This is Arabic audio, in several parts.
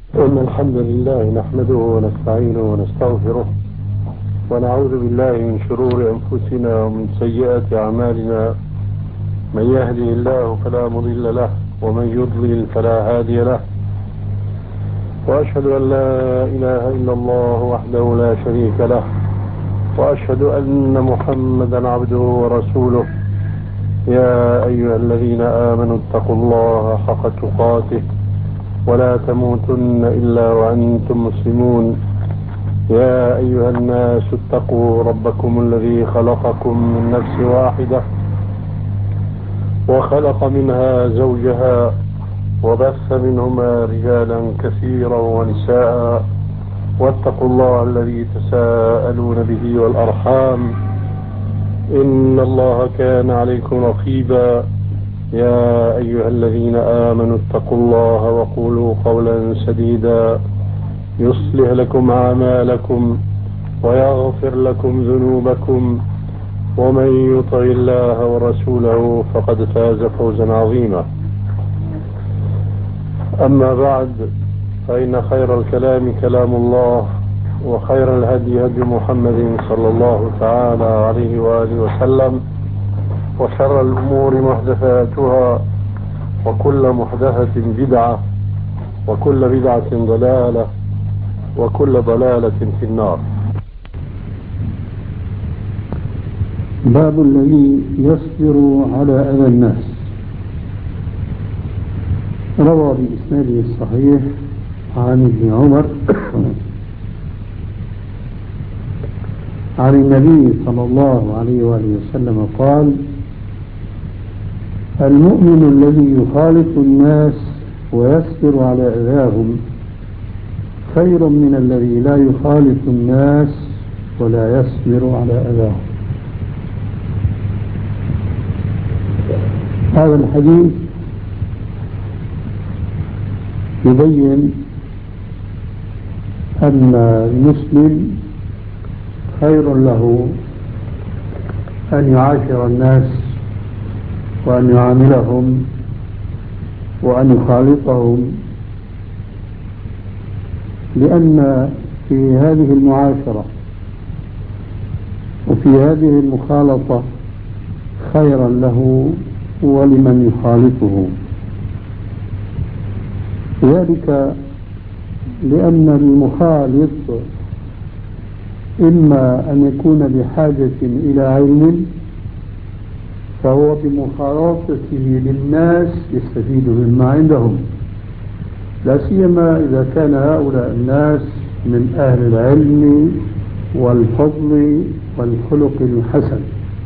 إن الحمد لله نحمده ونستعينه ونستغفره ونعوذ بالله من شرور أنفسنا ومن سيئات أعمالنا. من يهده الله فلا مضل له ومن يضلل فلا هادي له، وأشهد أن لا إله إلا الله وحده لا شريك له، وأشهد أن محمدا عبده ورسوله. يا أيها الذين آمنوا اتقوا الله حق تقاته ولا تموتن إلا وأنتم مسلمون. يا أيها الناس اتقوا ربكم الذي خلقكم من نفس واحدة وخلق منها زوجها وبث منهما رجالا كثيرا ونساء، واتقوا الله الذي تساءلون به والأرحام إن الله كان عليكم رقيبا. يا أيها الذين آمنوا اتقوا الله وقولوا قولا سديدا يصلح لكم أعمالكم ويغفر لكم ذنوبكم، ومن يطع الله ورسوله فقد فاز فوزا عظيما. أما بعد، فإن خير الكلام كلام الله، وخير الهدي هدي محمد صلى الله تعالى عليه وآله وسلم، وشر الأمور محدثاتها، وكل محدثة بدعة، وكل بدعة ضلالة، وكل ضلالة في النار. باب الذي يصبر على أذى الناس. روى بإسناده الصحيح عن ابن عمر عن النبي صلى الله عليه وآله وسلم قال: المؤمن الذي يخالط الناس ويصبر على أذاهم خير من الذي لا يخالط الناس ولا يصبر على أذاهم. هذا الحديث يبين أن المسلم خير له أن يعاشر الناس وأن يعاملهم وأن يخالطهم، لأن في هذه المعاشرة وفي هذه المخالطة خيرا له ولمن يخالطه، ذلك لأن المخالط إما أن يكون بحاجة إلى علم فهو بمخالطته للناس يستفيد مما عندهم، لا سيما إذا كان هؤلاء الناس من أهل العلم والفضل والخلق الحسن.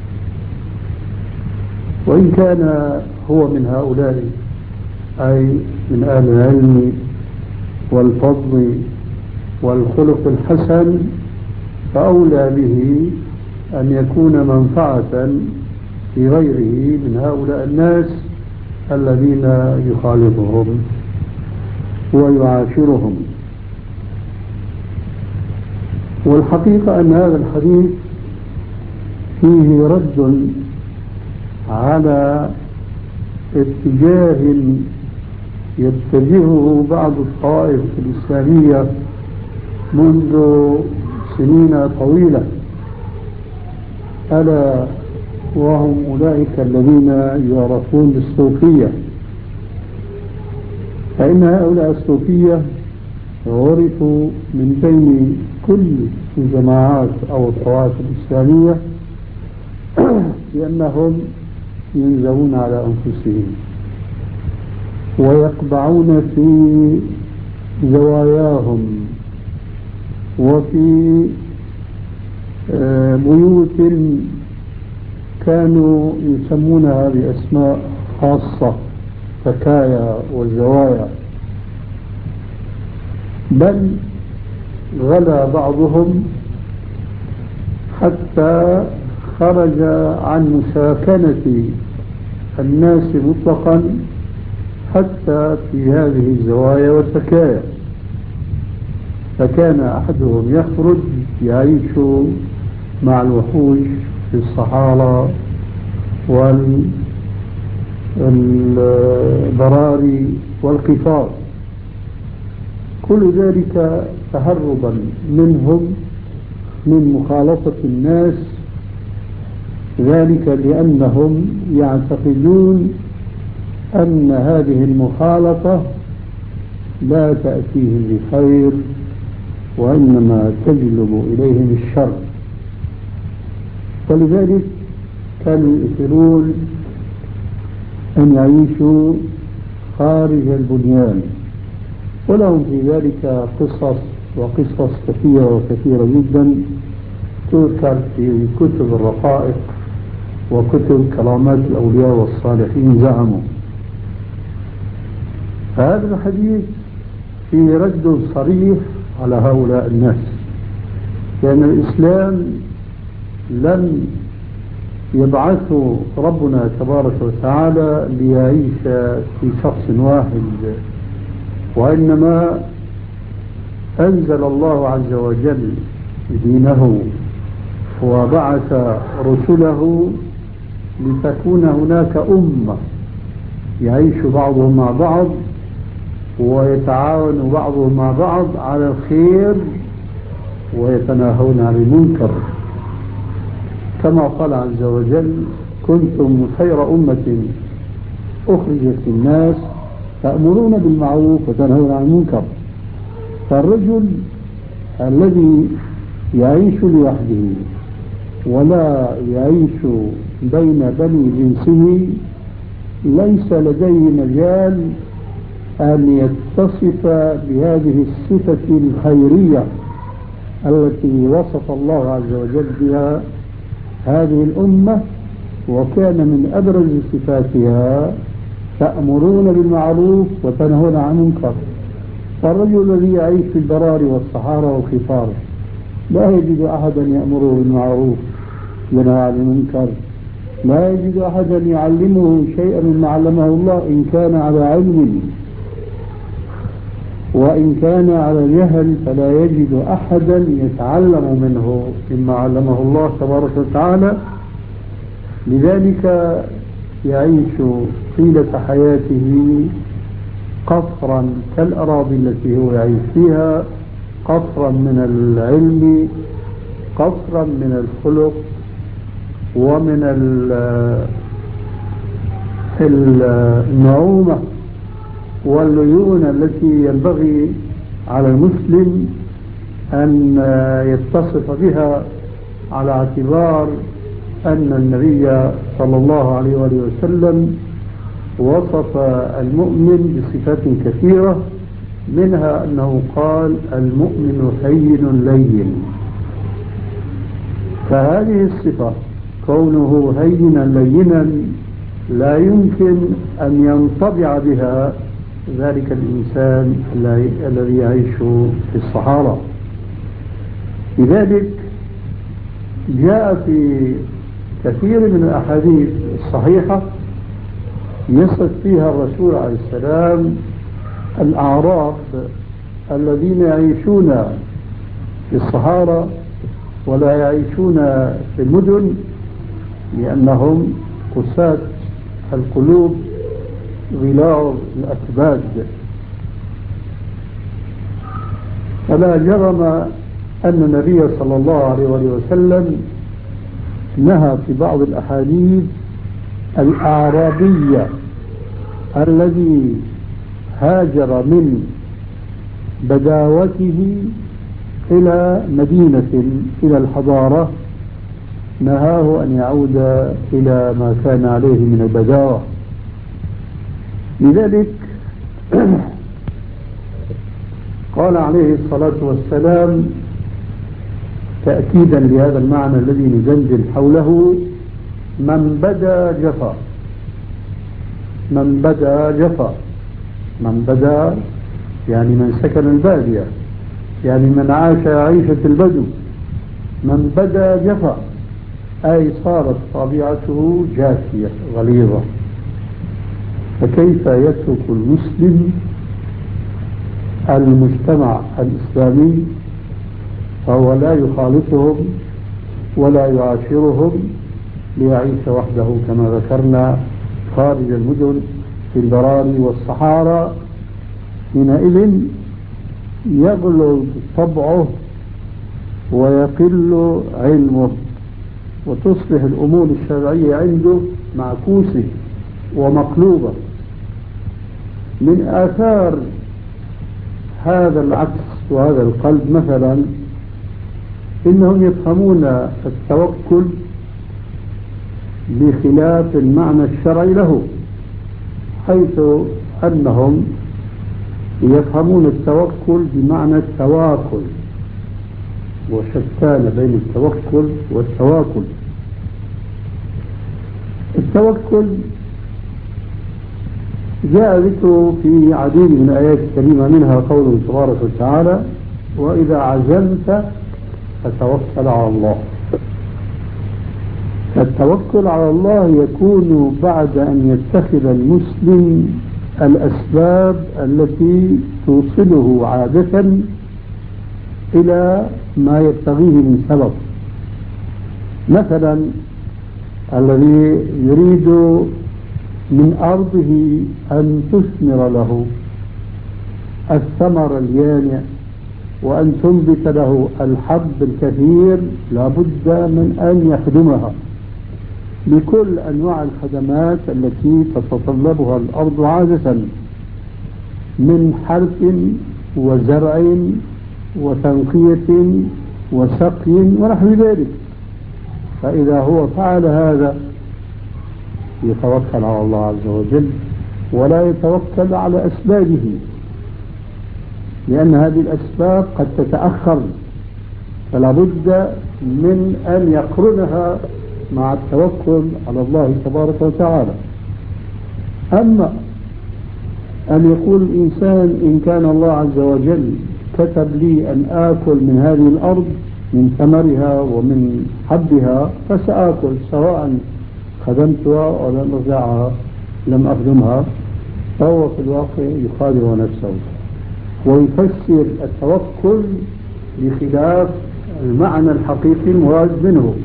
وإن كان هو من هؤلاء أي من أهل العلم والفضل والخلق الحسن، فأولى به أن يكون منفعة لغيره من هؤلاء الناس الذين يخالطهم ويعاشرهم. والحقيقة أن هذا الحديث فيه رد على اتجاه يتجهه بعض الطوائف الإسلامية منذ سنين طويلة، ألا وهم أولئك الذين يعرفون بالصوفية. فإن هؤلاء الصوفية عرفوا من بين كل الجماعات أو الطوائف الإسلامية لأنهم ينزهون على أنفسهم ويقبعون في زواياهم وفي بيوت كانوا يسمونها بأسماء خاصة، فكايا والزوايا، بل غلا بعضهم حتى خرج عن مساكنة الناس مطلقا حتى في هذه الزوايا والفكايا. فكان أحدهم يخرج يعيش مع الوحوش في الصحارى والبراري والقفار، كل ذلك تهربا منهم من مخالطة الناس، ذلك لأنهم يعتقدون أن هذه المخالطة لا تأتيهم بخير وإنما تجلب إليهم الشر، ولذلك كانوا يؤثرون أن يعيشوا خارج البنيان. ولهم في ذلك قصص كثيرة جدا تذكر في كتب الرقائق وكتب كرامات الأولياء والصالحين زعموا. فهذا الحديث فيه رد صريح على هؤلاء الناس، لأن الإسلام لم يبعثه ربنا تبارك وتعالى ليعيش في شخص واحد، وإنما أنزل الله عز وجل دينه وبعث رسله لتكون هناك أمة يعيش بعضهم مع بعض ويتعاون بعضهم مع بعض على الخير ويتناهون عن المنكر، كما قال عز وجل: كنتم خير أمة أخرجت للناس تأمرون بالمعروف وتنهون عن المنكر. فالرجل الذي يعيش لوحده ولا يعيش بين بني جنسه ليس لديه مجال أن يتصف بهذه الصفة الخيرية التي وصف الله عز وجل بها هذه الأمة، وكان من أبرز صفاتها تأمرون بالمعروف وتنهون عن المنكر. فالرجل الذي يعيش في البراري والصحارى والخفار لا يجد أحدا يأمره بالمعروف ينهى عن المنكر، لا يجد أحدا يعلمه شيئا مما علمه الله إن كان على علم، وإن كان على جهل فلا يجد أحدا يتعلم منه مما علمه الله تبارك وتعالى. لذلك يعيش طيلة حياته قطرا كالأراضي التي هو يعيش فيها، قطرا من العلم، قطرا من الخلق، ومن النعومة والليونة التي ينبغي على المسلم أن يتصف بها، على اعتبار أن النبي صلى الله عليه وآله وسلم وصف المؤمن بصفات كثيرة، منها أنه قال: المؤمن هين لين. فهذه الصفة كونه هينا لينا لا يمكن أن ينطبع بها ذلك الإنسان الذي يعيش في الصحراء. لذلك جاء في كثير من الأحاديث الصحيحة يصف فيها الرسول عليه السلام الأعراب الذين يعيشون في الصحراء ولا يعيشون في المدن، لأنهم قساة القلوب غلاظ الأكباد. فلا جرم أن النبي صلى الله عليه وسلم نهى في بعض الأحاديث الأعرابية الذي هاجر من بداوته إلى مدينة، إلى الحضارة، نهاه أن يعود إلى ما كان عليه من البداوة. لذلك قال عليه الصلاة والسلام تأكيدا لهذا المعنى الذي نزلزل حوله: من بدا جفا. من بدا جفا، من بدا يعني من سكن البادية، يعني من عاش عيشة البدو. من بدا جفا أي صارت طبيعته جافية غليظة. فكيف يترك المسلم المجتمع الإسلامي فهو لا يخالطهم ولا يعاشرهم ليعيش وحده كما ذكرنا خارج المدن في البراري والصحارى؟ حينئذ يغلظ طبعه ويقل علمه، وتصبح الأمور الشرعية عنده معكوسة ومقلوبة. من آثار هذا العكس وهذا القلب مثلا إنهم يفهمون التوكل بخلاف المعنى الشرعي له، حيث أنهم يفهمون التوكل بمعنى التواكل، وشتان بين التوكل والتواكل. التوكل جاء ذكره في عديد من الآيات الكريمة، منها قوله تبارك وتعالى: وإذا عزمت فتوكل على الله. التوكل على الله يكون بعد أن يتخذ المسلم الأسباب التي توصله عادة إلى ما يبتغيه من سبب. مثلا الذي يريد من أرضه أن تثمر له الثمر اليانع وأن تنبت له الحب الكثير، لابد من أن يخدمها بكل أنواع الخدمات التي تتطلبها الأرض عادة من حرث وزرع وتنقية وسقي ونحو ذلك. فإذا هو فعل هذا يتوكل على الله عز وجل ولا يتوكل على أسبابه، لأن هذه الأسباب قد تتأخر، فلا بد من أن يقرنها مع التوكل على الله تبارك وتعالى. أما أن يقول الإنسان إن كان الله عز وجل كتب لي أن آكل من هذه الأرض من ثمرها ومن حبها فسآكل، سواء خدمتها ولم أزرعها لم أخدمها، فهو في الواقع يخادع نفسه ويفسر التوكل بخلاف المعنى الحقيقي المراد منه.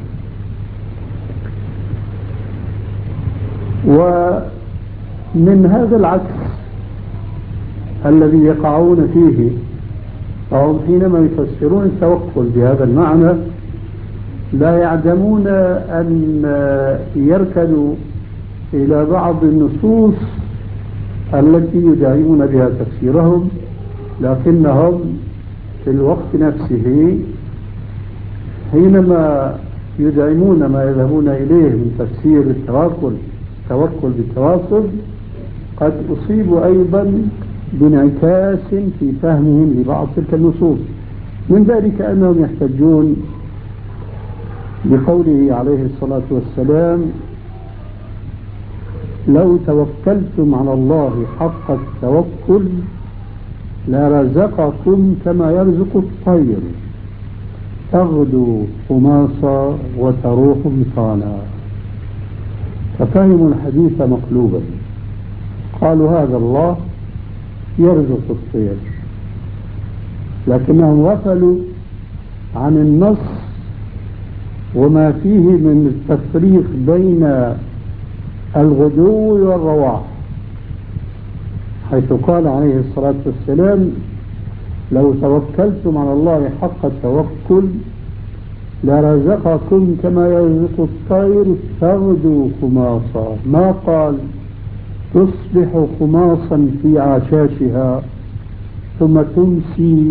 ومن هذا العكس الذي يقعون فيه، فهم حينما يفسرون التوكل بهذا المعنى لا يعدمون أن يركنوا إلى بعض النصوص التي يدعمون بها تفسيرهم، لكنهم في الوقت نفسه حينما يدعمون ما يذهبون إليه من تفسير التوكل بالتواصل قد أصيبوا أيضا بانعكاس في فهمهم لبعض تلك النصوص. من ذلك أنهم يحتجون بقوله عليه الصلاة والسلام: لو توكلتم على الله حق التوكل لرزقكم كما يرزق الطير تغدو خماصا وتروح بطانا. ففهموا الحديث مقلوبا، قالوا هذا الله يرزق الطير، لكنهم غفلوا عن النص وما فيه من التفريق بين الغدو والرواح، حيث قال عليه الصلاة والسلام: لو توكلتم على الله حق التوكل لرزقكم كما يرزق الطير تغدو خماصا. ما قال تصبح خماصا في عشاشها ثم تمسي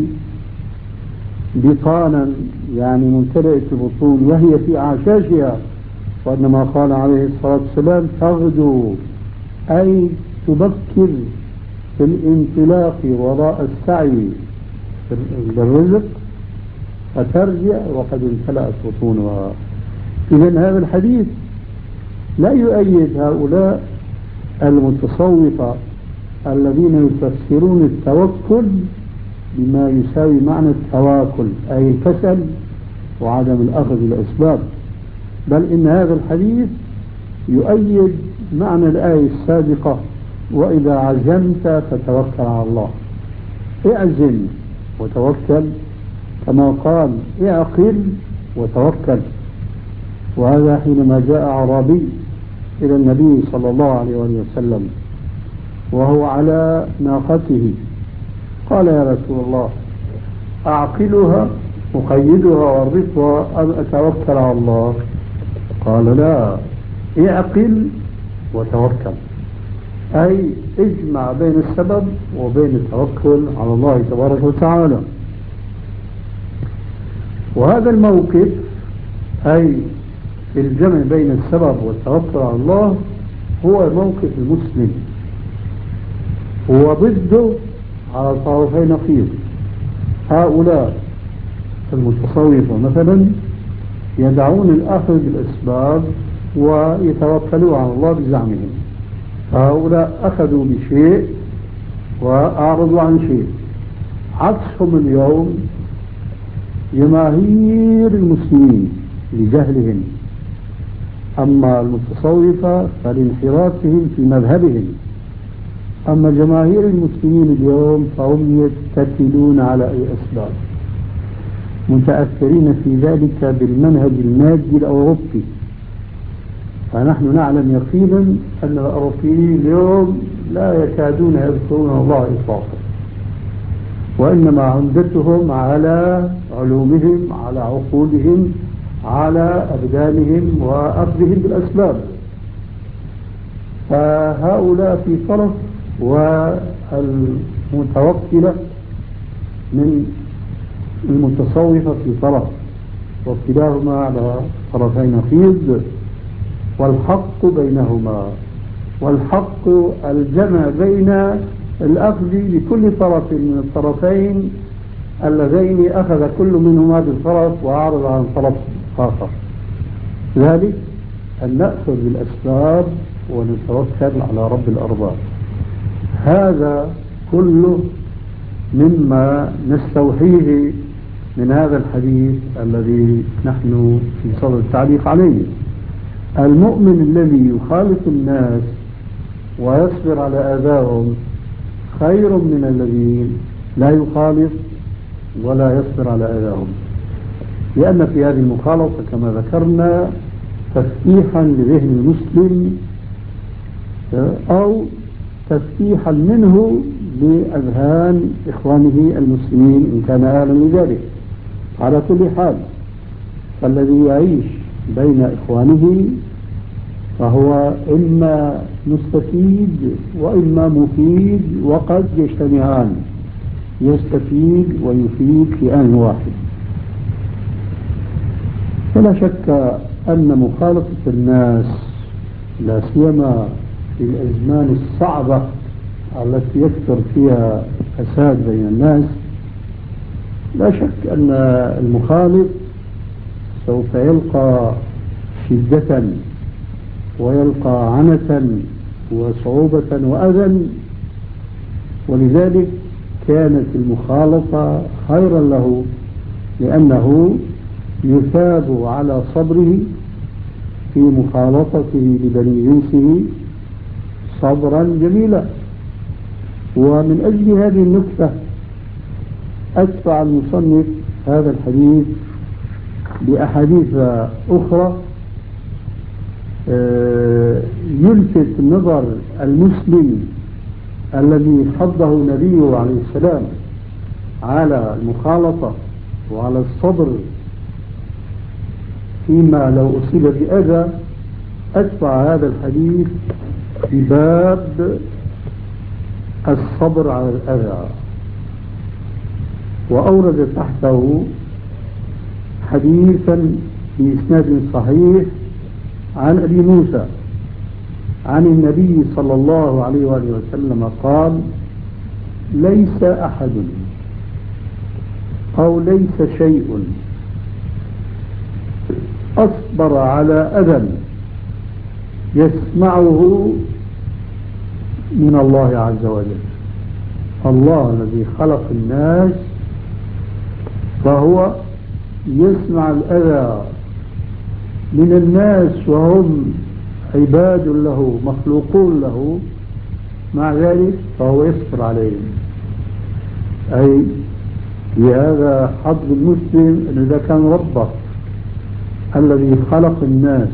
بطانا يعني ممتلئة البطون وهي في عشاشها، وإنما قال عليه الصلاة والسلام تغدو، أي تبكر في الانطلاق وراء السعي بالرزق فترجع وقد امتلأت بطونها. إذن هذا الحديث لا يؤيد هؤلاء المتصوفة الذين يفسرون التوكل بما يساوي معنى التواكل، أي الكسل وعدم الأخذ بالأسباب، بل إن هذا الحديث يؤيد معنى الآية السابقة: وإذا عزمت فتوكل على الله. اعزم وتوكل، كما قال اعقل وتوكل. وهذا حينما جاء أعرابي إلى النبي صلى الله عليه وسلم وهو على ناقته قال يا رسول الله أعقلها أقيدها وأربطها أم أتوكل على الله؟ قال لا، اعقل وتوكل، أي اجمع بين السبب وبين التوكل على الله تبارك وتعالى. وهذا الموقف أي الجمع بين السبب والتوكل على الله هو موقف المسلم، هو ضده على طرفي نقيض. هؤلاء المتصوفة مثلا يدعون الأخذ بالأسباب ويتوكلوا على الله بزعمهم، هؤلاء أخذوا بشيء وأعرضوا عن شيء. عكسهم اليوم جماهير المسلمين لجهلهم، أما المتصوفة فلانحرافهم في مذهبهم، أما جماهير المسلمين اليوم فهم يتكلون على أي أسباب، متأثرين في ذلك بالمنهج المادي الأوروبي. فنحن نعلم يقينا أن الأوروبيين اليوم لا يكادون يذكرون الله إطلاقا، وإنما عمدتهم على علومهم، على عقولهم، على أبدانهم وأخذهم بالأسباب. فهؤلاء في طرف والمتوكلة من المتصوفة في طرف، وكلاهما على طرفي نقيض، والحق بينهما. والحق الجمع بين الأخذ بكل طرف من الطرفين اللذين أخذ كل منهما بالطرف وأعرض عن طرف آخر، ذلك أن نأخذ بالأسباب ونتوكل على رب الأرباب. هذا كله مما نستوحيه من هذا الحديث الذي نحن في صدد التعليق عليه. المؤمن الذي يخالط الناس ويصبر على أذاهم خير من الذي لا يخالط ولا يصبر على أذاهم، لأن في هذه المخالطة كما ذكرنا تفتيحا لذهن المسلم أو تفتيحا منه لأذهان إخوانه المسلمين إن كان أهلا لذلك. على كل حال فالذي يعيش بين إخوانه فهو إما مستفيد وإما مفيد، وقد يجتمعان، يستفيد ويفيد في آن واحد. فلا شك أن مخالطة الناس لا سيما في الأزمان الصعبة التي يكثر فيها فساد بين الناس، لا شك أن المخالط سوف يلقى شدة ويلقى عنة وصعوبة وأذى، ولذلك كانت المخالطة خيرا له، لأنه يثاب على صبره في مخالطته لبني جنسه صبرا جميلا. ومن أجل هذه النكتة أتبع المصنف هذا الحديث بأحاديث أخرى يلفت نظر المسلم الذي حضه نبيه عليه السلام على المخالطة وعلى الصبر فيما لو أصيب بأذى. أتبع هذا الحديث في باب الصبر على الأذى، وأورد تحته حديثا بإسناد صحيح عن أبي موسى عن النبي صلى الله عليه وآله وسلم قال: ليس أحد أو ليس شيء أصبر على أذى يسمعه من الله عز وجل. الله الذي خلق الناس فهو يسمع الأذى من الناس وهم عباد له مخلوقون له، مع ذلك فهو يصبر عليهم. أي لهذا حظ المسلم أن إذا كان ربه الذي خلق الناس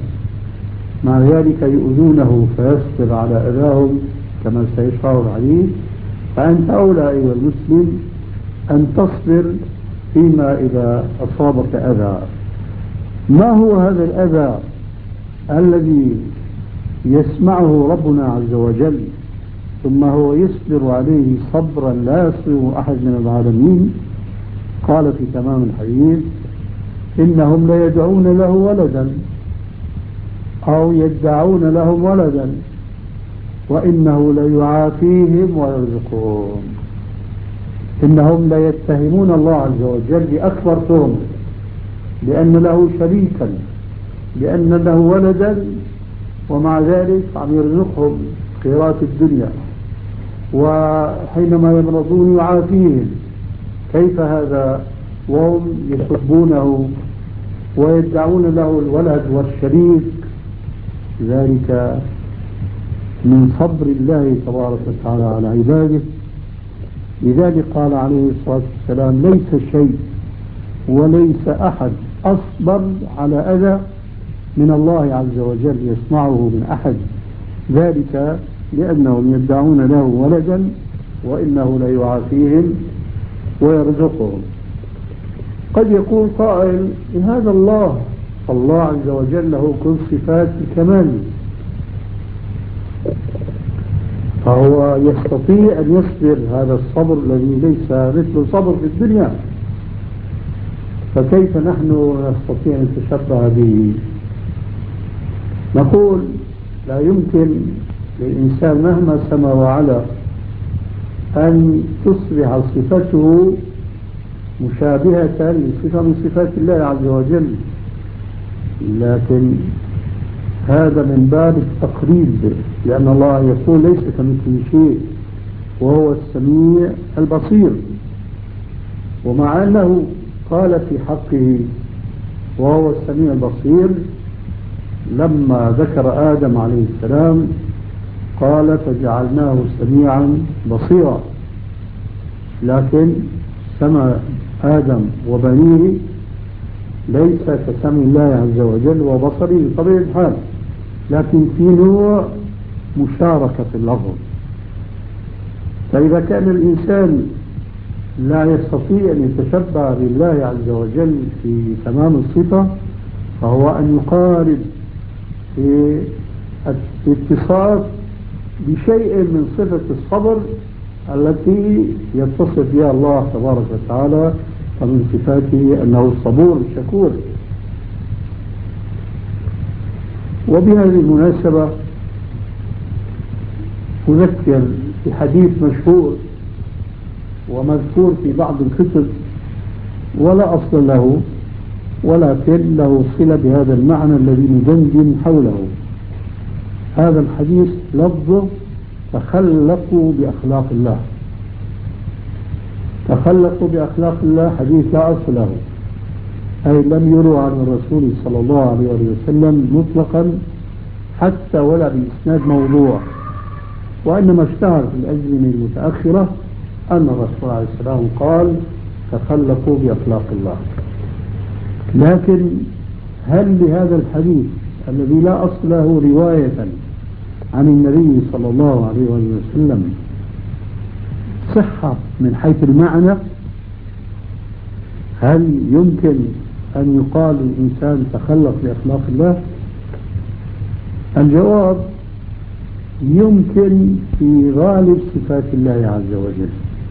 مع ذلك يؤذونه فيصبر على أذاهم كما سيشرع الحديث، فأنت أولى أيها المسلم أن تصبر فيما إذا أصابك أذى. ما هو هذا الأذى الذي يسمعه ربنا عز وجل ثم هو يصبر عليه صبرا لا يصبر أحد من العالمين؟ قال في تمام الحديث: إنهم ليدعون له ولدا أو يدعون لهم ولدا وإنه ليعافيهم ويرزقهم. إنهم ليتهمون الله عز وجل بأكبر تهم، لأن له شريكا، لأن له ولدا، ومع ذلك عم يرزقهم خيرات الدنيا، وحينما يمرضون يعافيهم. كيف هذا وهم يسبونه ويدعون له الولد والشريك؟ ذلك من صبر الله تبارك وتعالى على عباده. لذلك قال عليه الصلاة والسلام: ليس شيء وليس أحد أصبر على أذى من الله عز وجل يسمعه من أحد، ذلك لأنهم يدعون له ولدا وإنه ليعافيهم ويرزقهم. قد يقول قائل: هذا الله عز وجل له كل صفات الكمال، فهو يستطيع أن يصبر هذا الصبر الذي ليس مثل صبر في الدنيا، فكيف نحن نستطيع أن نتشبه به؟ نقول: لا يمكن للإنسان مهما سما وعلا أن تصبح صفته مشابهة لصفة من صفات الله عز وجل، لكن هذا من باب التقريب، لأن الله يقول: ليس كمثله شيء وهو السميع البصير. ومع أنه قال في حقه وهو السميع البصير، لما ذكر آدم عليه السلام قال: فجعلناه سميعا بصيرا. لكن سمع آدم وبنيه ليس كسمع الله عز وجل وبصره بطبيعة الحال، لكن في نوع مشاركة في اللفظ. فإذا كان الإنسان لا يستطيع أن يتشبه بالله عز وجل في تمام الصفة، فهو أن يقارب في الاتصاف بشيء من صفة الصبر التي يتصف بها الله تبارك وتعالى، ومن صفاته أنه الصبور الشكور. وبهذه المناسبة أذكر بحديث مشهور ومذكور في بعض الكتب ولا أصل له، ولكن له صلة بهذا المعنى الذي ندندن حوله. هذا الحديث لفظه: تخلقوا بأخلاق الله. تخلقوا بأخلاق الله حديث لا أصل له، أي لم يروى عن الرسول صلى الله عليه وسلم مطلقا حتى ولا بإسناد موضوع، وإنما اشتهر في الأزمنة المتأخرة أن الرسول عليه السلام قال: تخلقوا بأخلاق الله. لكن هل لهذا الحديث الذي لا أصل له رواية عن النبي صلى الله عليه وسلم صحة من حيث المعنى؟ هل يمكن أن يقال الإنسان تخلق بأخلاق الله؟ الجواب: يمكن في غالب صفات الله عز وجل،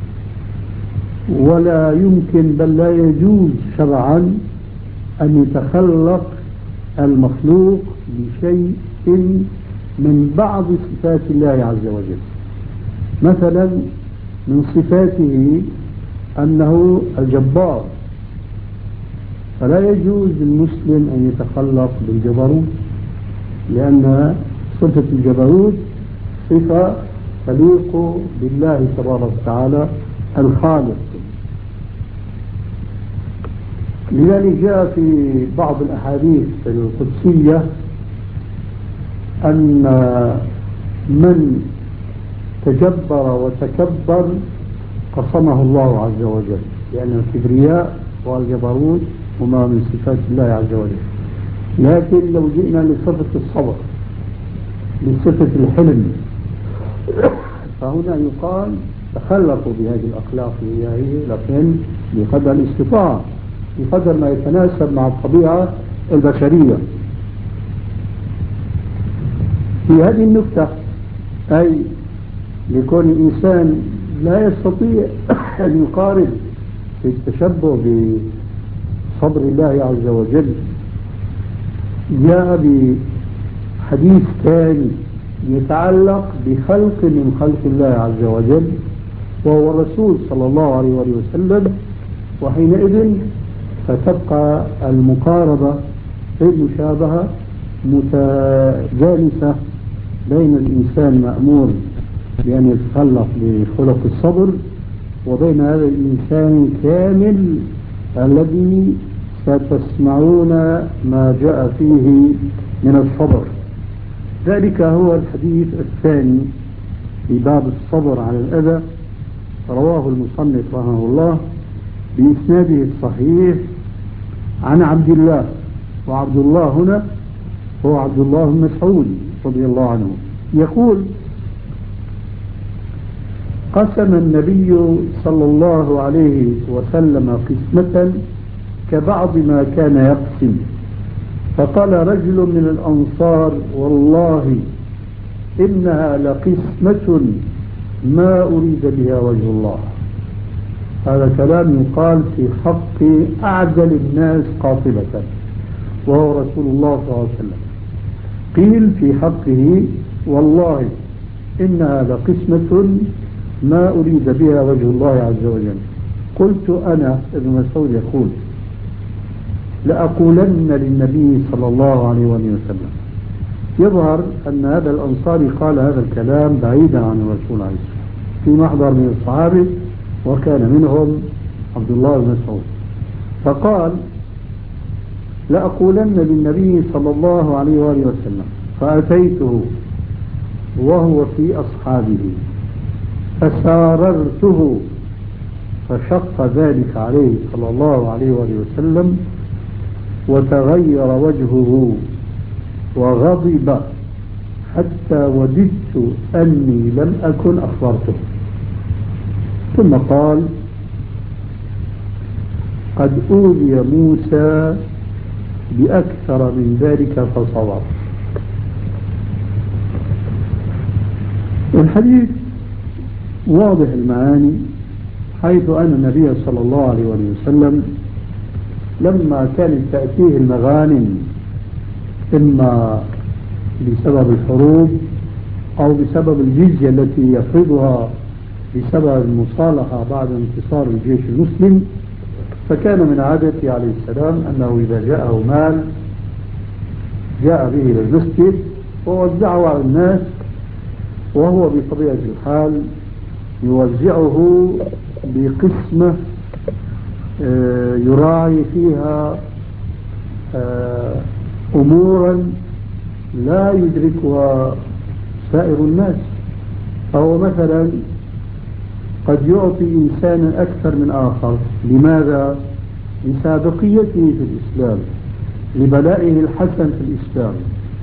ولا يمكن بل لا يجوز شرعا أن يتخلق المخلوق بشيء من بعض صفات الله عز وجل. مثلا من صفاته أنه الجبار، فلا يجوز للمسلم أن يتخلق بالجبروت، لأن صفة الجبروت صفة تليق بالله تبارك وتعالى الخالق. لذلك جاء في بعض الأحاديث القدسية أن من تجبر وتكبر قصمه الله عز وجل، لأن الكبرياء والجبروت هما من صفات الله عز وجل. لكن لو جئنا لصفة الصبر، لصفة الحلم، فهنا يقال تخلقوا بهذه الأخلاق الإلهية، لكن بقدر الاستطاعة، بقدر ما يتناسب مع الطبيعة البشرية. في هذه النقطة، أي لكون الإنسان لا يستطيع أن يقارب في التشبه بصبر الله عز وجل، جاء بحديث ثاني يتعلق بخلق من خلق الله عز وجل، وهو الرسول صلى الله عليه وسلم. وحينئذ فتبقى المقاربة المشابهة متجانسة بين الإنسان مأمور بأن يتخلق بخلق الصبر، وبين هذا الإنسان الكامل الذي ستسمعون ما جاء فيه من الصبر. ذلك هو الحديث الثاني في باب الصبر على الأذى، رواه المصنف رحمه الله بإسناده الصحيح عن عبد الله، وعبد الله هنا هو عبد الله بن مسعود رضي الله عنه، يقول: قسم النبي صلى الله عليه وسلم قسمة كبعض ما كان يقسم، فقال رجل من الأنصار: والله إنها لقسمة ما أريد بها وجه الله. هذا كلام يقال في حق أعدل الناس قاطبة، وهو رسول الله صلى الله عليه وسلم. قيل في حقه: والله إنها لقسمة ما أريد بها وجه الله عز وجل. قلت أنا، ابن مسعود يقول: لأقولن للنبي صلى الله عليه وسلم. يظهر أن هذا الأنصاري قال هذا الكلام بعيدا عن الرسول عليه الصلاة والسلام في محضر من الصحابة، وكان منهم عبد الله بن مسعود، فقال: لأقولن للنبي صلى الله عليه وسلم. فأتيته وهو في أصحابه فساررته، فشق ذلك عليه صلى الله عليه وسلم، وتغير وجهه وغضب حتى وددت أني لم أكن أخبرته. ثم قال: قد أوذي موسى بأكثر من ذلك فصبر. الحديث واضح المعاني، حيث أن النبي صلى الله عليه وسلم لما كانت تأتيه المغانم إما بسبب الحروب أو بسبب الجزية التي يفرضها بسبب المصالحة بعد انتصار الجيش المسلم، فكان من عادته عليه السلام أنه إذا جاءه مال جاء به إلى المسجد ووزعه على الناس، وهو بطبيعة الحال يوزعه بقسمة يراعي فيها أمورا لا يدركها سائر الناس. فهو مثلا قد يعطي إنسانا أكثر من آخر. لماذا؟ لسابقيته في الإسلام، لبلائه الحسن في الإسلام.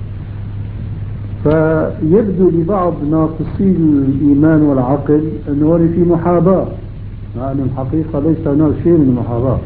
فيبدو لبعض ناقصي الإيمان والعقل أنه في محاباة، مع أن الحقيقة ليس هناك شيء من المحاباة.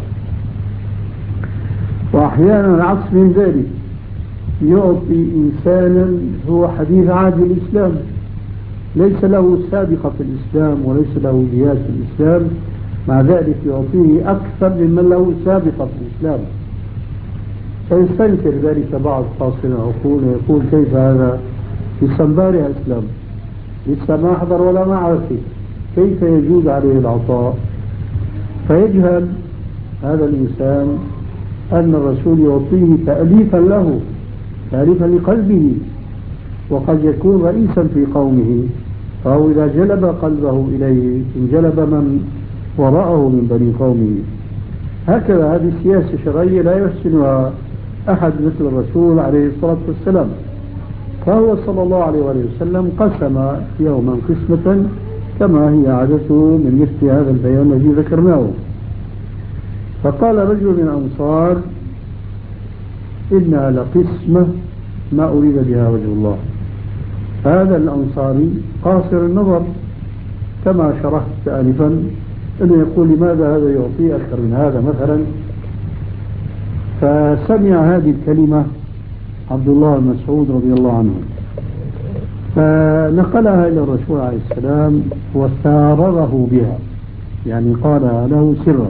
وأحيانا العكس من ذلك، يعطي إنسانا هو حديث عهد الإسلام، ليس له سابقة في الإسلام وليس له جهاد في الإسلام، مع ذلك يعطيه أكثر ممن له سابقة في الإسلام. فيستنكر ذلك بعض فاصل العقول ويقول: كيف هذا؟ لسه مبارع إسلام، لسه ما حضر ولا ما عرف، كيف يجوز عليه العطاء؟ فيجهل هذا الإنسان أن الرسول يعطيه تأليفا له، تأليفا لقلبه، وقد يكون رئيسا في قومه، فهو إذا جلب قلبه إليه انجلب من وراءه من بني قومه. هكذا هذه السياسة الشرعية لا يحسنها أحد مثل الرسول عليه الصلاة والسلام. فهو صلى الله عليه وسلم قسم يوما قسمة كما هي عادته من مثل هذا البيان الذي ذكرناه. فقال رجل من الأنصار: إنها لقسمة ما أريد بها وجه الله. هذا الأنصاري قاصر النظر، كما شرحت آنفا أنه يقول لماذا هذا يعطي أكثر من هذا مثلا. فسمع هذه الكلمة عبد الله بن مسعود رضي الله عنه، فنقلها إلى الرسول عليه السلام وسارره بها، يعني قالها له سرا.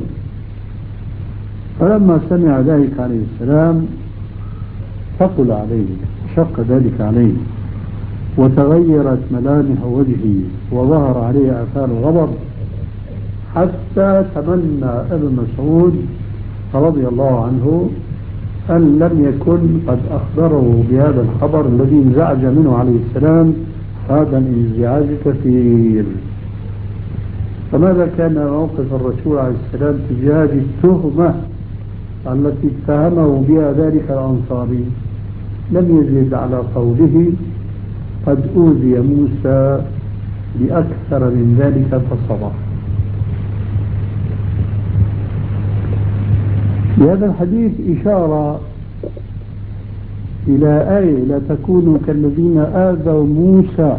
فلما سمع ذلك عليه السلام ثقل عليه، شق ذلك عليه، وتغيرت ملامح وجهه وظهر عليه آثار الغضب، حتى تمنى ابن مسعود رضي الله عنه أن لم يكن قد أخبره بهذا الخبر الذي انزعج منه عليه السلام هذا الانزعاج كثير. فماذا كان موقف الرسول عليه السلام تجاه التهمة التي اتهمه بها ذلك الأنصاري؟ لم يزد على قوله قد أوذي موسى بأكثر من ذلك فصبر. بهذا الحديث إشارة إلى آية لا تكونوا كالذين آذوا موسى.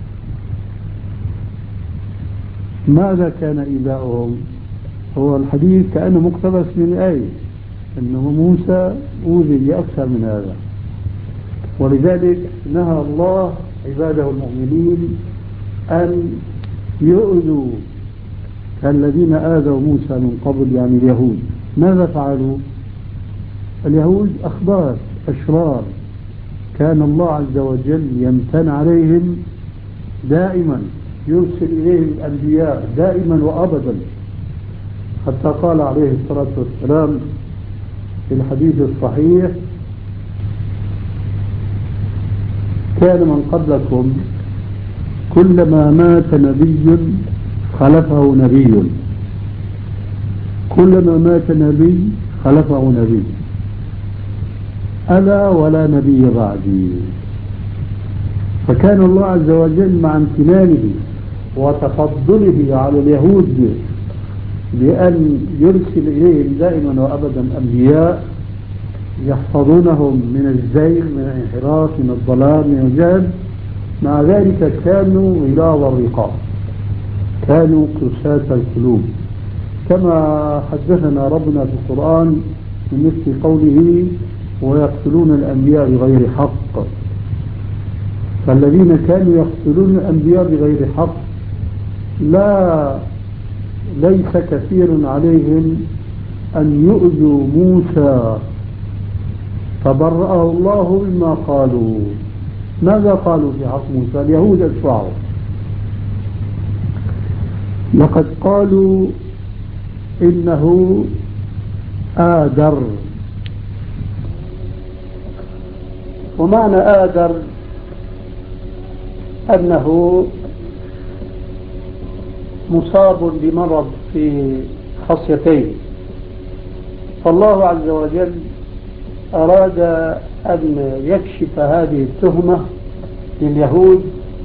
ماذا كان إيذاؤهم؟ هو الحديث كأنه مقتبس من الآية أنه موسى أوذي بأكثر من هذا، ولذلك نهى الله عباده المؤمنين أن يؤذوا كالذين آذوا موسى من قبل، يعني اليهود. ماذا فعلوا؟ اليهود أخبار أشرار، كان الله عز وجل يمتن عليهم دائما، يرسل إليهم الأنبياء دائما وأبدا، حتى قال عليه الصلاة والسلام في الحديث الصحيح كان من قبلكم كلما مات نبي خلفه نبي، كلما مات نبي خلفه نبي، ألا ولا نبي بعدي. فكان الله عز وجل مع امتنانه وتفضله على اليهود بأن يرسل إليهم دائما وأبدا أنبياء يحفظونهم من الزيغ، من الانحراف، من الضلال، من الجهل. مع ذلك كانوا غلاظ الرقاب، كانوا قساة القلوب، كما حدثنا ربنا في القرآن من مثل قوله ويقتلون الأنبياء بغير حق. فالذين كانوا يقتلون الأنبياء بغير حق ليس كثير عليهم أن يؤذوا موسى، فبرأه الله مما قالوا. ماذا قالوا في حق موسى؟ اليهود أتباعه لقد قالوا إنه آدر. ومعنى آدر أنه مصاب بمرض في خصيتين، فالله عز وجل أراد أن يكشف هذه التهمة لليهود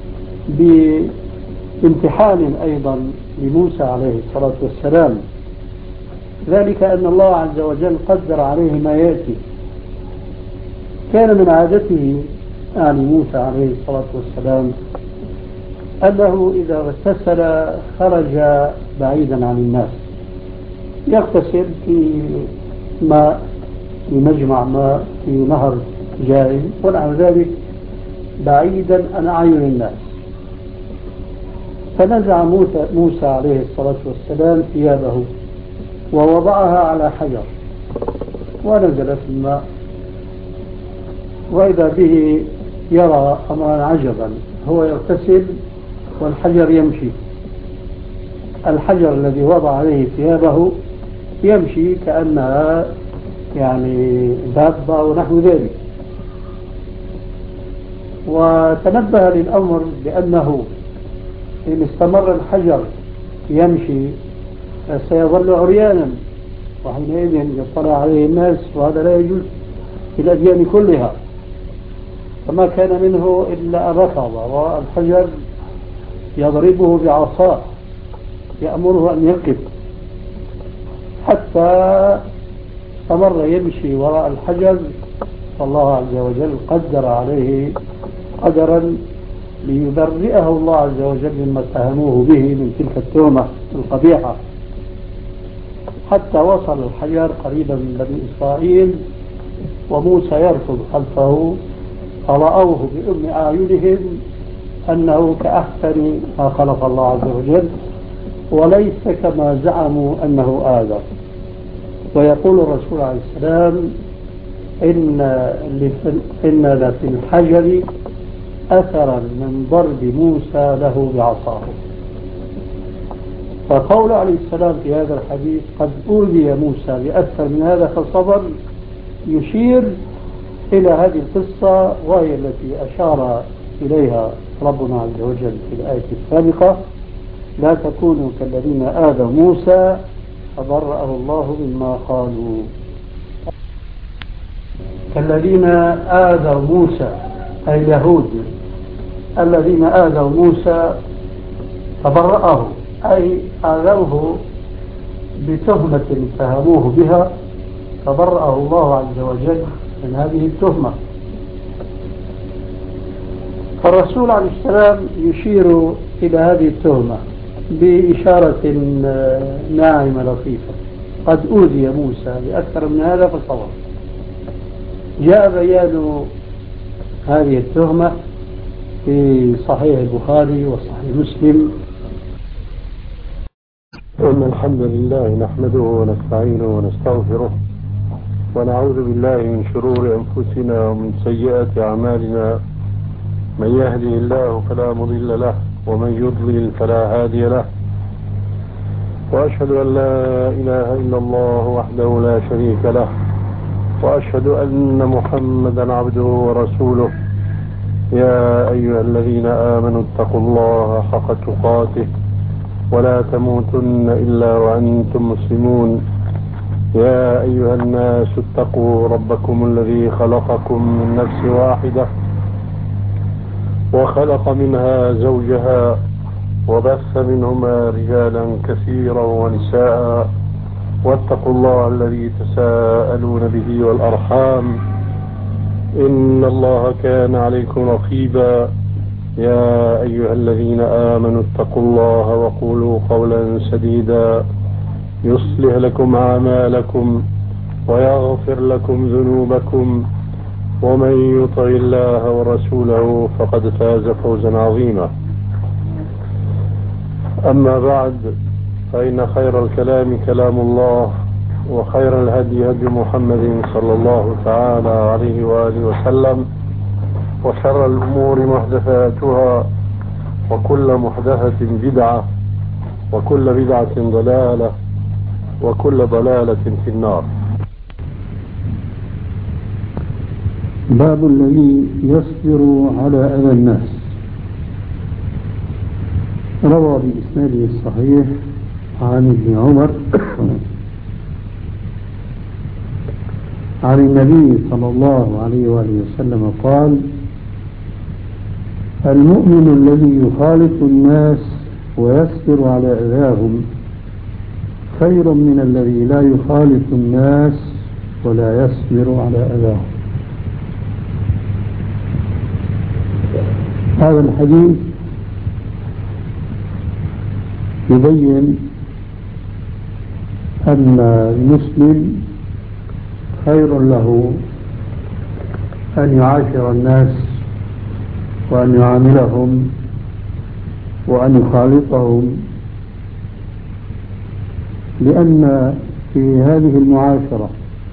بامتحان أيضا لموسى عليه الصلاة والسلام، ذلك أن الله عز وجل قدر عليه ما يأتي. كان من عادته يعني موسى عليه الصلاة والسلام أنه إذا اغتسل خرج بعيدا عن الناس، يغتسل في ماء، في مجمع ماء، في نهر جاري ونحو ذلك، بعيدا عن أعين الناس. فنزع موسى عليه الصلاة والسلام ثيابه ووضعها على حجر ونزل في الماء، وإذا به يرى أمرا عجبا، هو يغتسل والحجر يمشي، الحجر الذي وضع عليه ثيابه يمشي كأنها يعني دابة ونحو ذلك. وتنبه للأمر بأنه إن استمر الحجر يمشي سيظل عريانا، وحينئذ يطلع عليه الناس، وهذا لا يجوز في الأديان كلها. فما كان منه إلا أن رفض والحجر يضربه بعصاه يأمره أن يقف، حتى استمر يمشي وراء الحجر، فالله عز وجل قدر عليه قدرا ليبرئه الله عز وجل مما اتهموه به من تلك التهمة القبيحة، حتى وصل الحجر قريبا من بني إسرائيل وموسى يركض خلفه، فرأوه بأم أعينهم أنه كأحسن ما خلق الله عز وجل وليس كما زعموا أنه آدم. ويقول الرسول عليه السلام: إن لفي الحجر أثرا من ضرب موسى له بعصاه. فقول عليه السلام في هذا الحديث: قد أوذي موسى بأكثر من هذا فصبر، يشير إلى هذه القصة، وهي التي أشار إليها ربنا عز وجل في الآية السابقة: لا تكونوا كالذين آذوا موسى فبرأه الله مما قالوا. كالذين آذوا موسى أي اليهود الذين آذوا موسى فبرأه أي آذوه بتهمة اتهموه بها، فبرأه الله عز وجل من هذه التهمة. فالرسول عليه السلام يشير إلى هذه التهمة بإشارة ناعمة لطيفة: قد أوذي موسى بأكثر من هذا فصبر. جاء بيان هذه التهمة في صحيح البخاري وصحيح مسلم. إن الحمد لله نحمده ونستعينه ونستغفره ونعوذ بالله من شرور أنفسنا ومن سيئات أعمالنا، من يهده الله فلا مضل له ومن يضلل فلا هادي له، وأشهد أن لا إله إلا الله وحده لا شريك له، وأشهد أن محمدا عبده ورسوله. يا أيها الذين آمنوا اتقوا الله حق تقاته ولا تموتن إلا وأنتم مسلمون. يا أيها الناس اتقوا ربكم الذي خلقكم من نفس واحدة وخلق منها زوجها وبث منهما رجالا كثيرا ونساء، واتقوا الله الذي تساءلون به والأرحام إن الله كان عليكم رقيبا. يا أيها الذين آمنوا اتقوا الله وقولوا قولا سديدا يصلح لكم أعمالكم ويغفر لكم ذنوبكم، ومن يطع الله ورسوله فقد فاز فوزا عظيما. أما بعد، فإن خير الكلام كلام الله، وخير الهدي هدي محمد صلى الله تعالى عليه وآله وسلم، وشر الأمور محدثاتها، وكل محدثة بدعة، وكل بدعة ضلالة، وكل ضلالة في النار. باب الذي يصبر على أذى الناس. روى بإسناده الصحيح عن ابن عمر عن النبي صلى الله عليه وآله وسلم قال: المؤمن الذي يخالط الناس ويصبر على أذاهم خير من الذي لا يخالط الناس ولا يصبر على أذاهم. هذا الحديث يبين أن المسلم خير له أن يعاشر الناس وأن يعاملهم وأن يخالطهم، لأن في هذه المعاشرة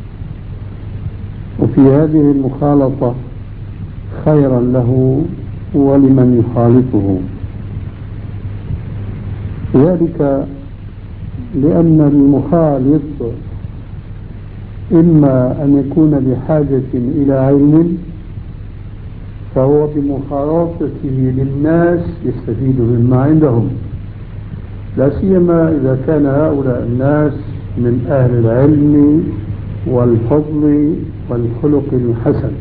وفي هذه المخالطة خيرا له ولمن يخالطه، ذلك لأن المخالط إما أن يكون بحاجة إلى علم فهو بمخالطته للناس يستفيد مما عندهم، لا سيما إذا كان هؤلاء الناس من أهل العلم والفضل والخلق الحسن.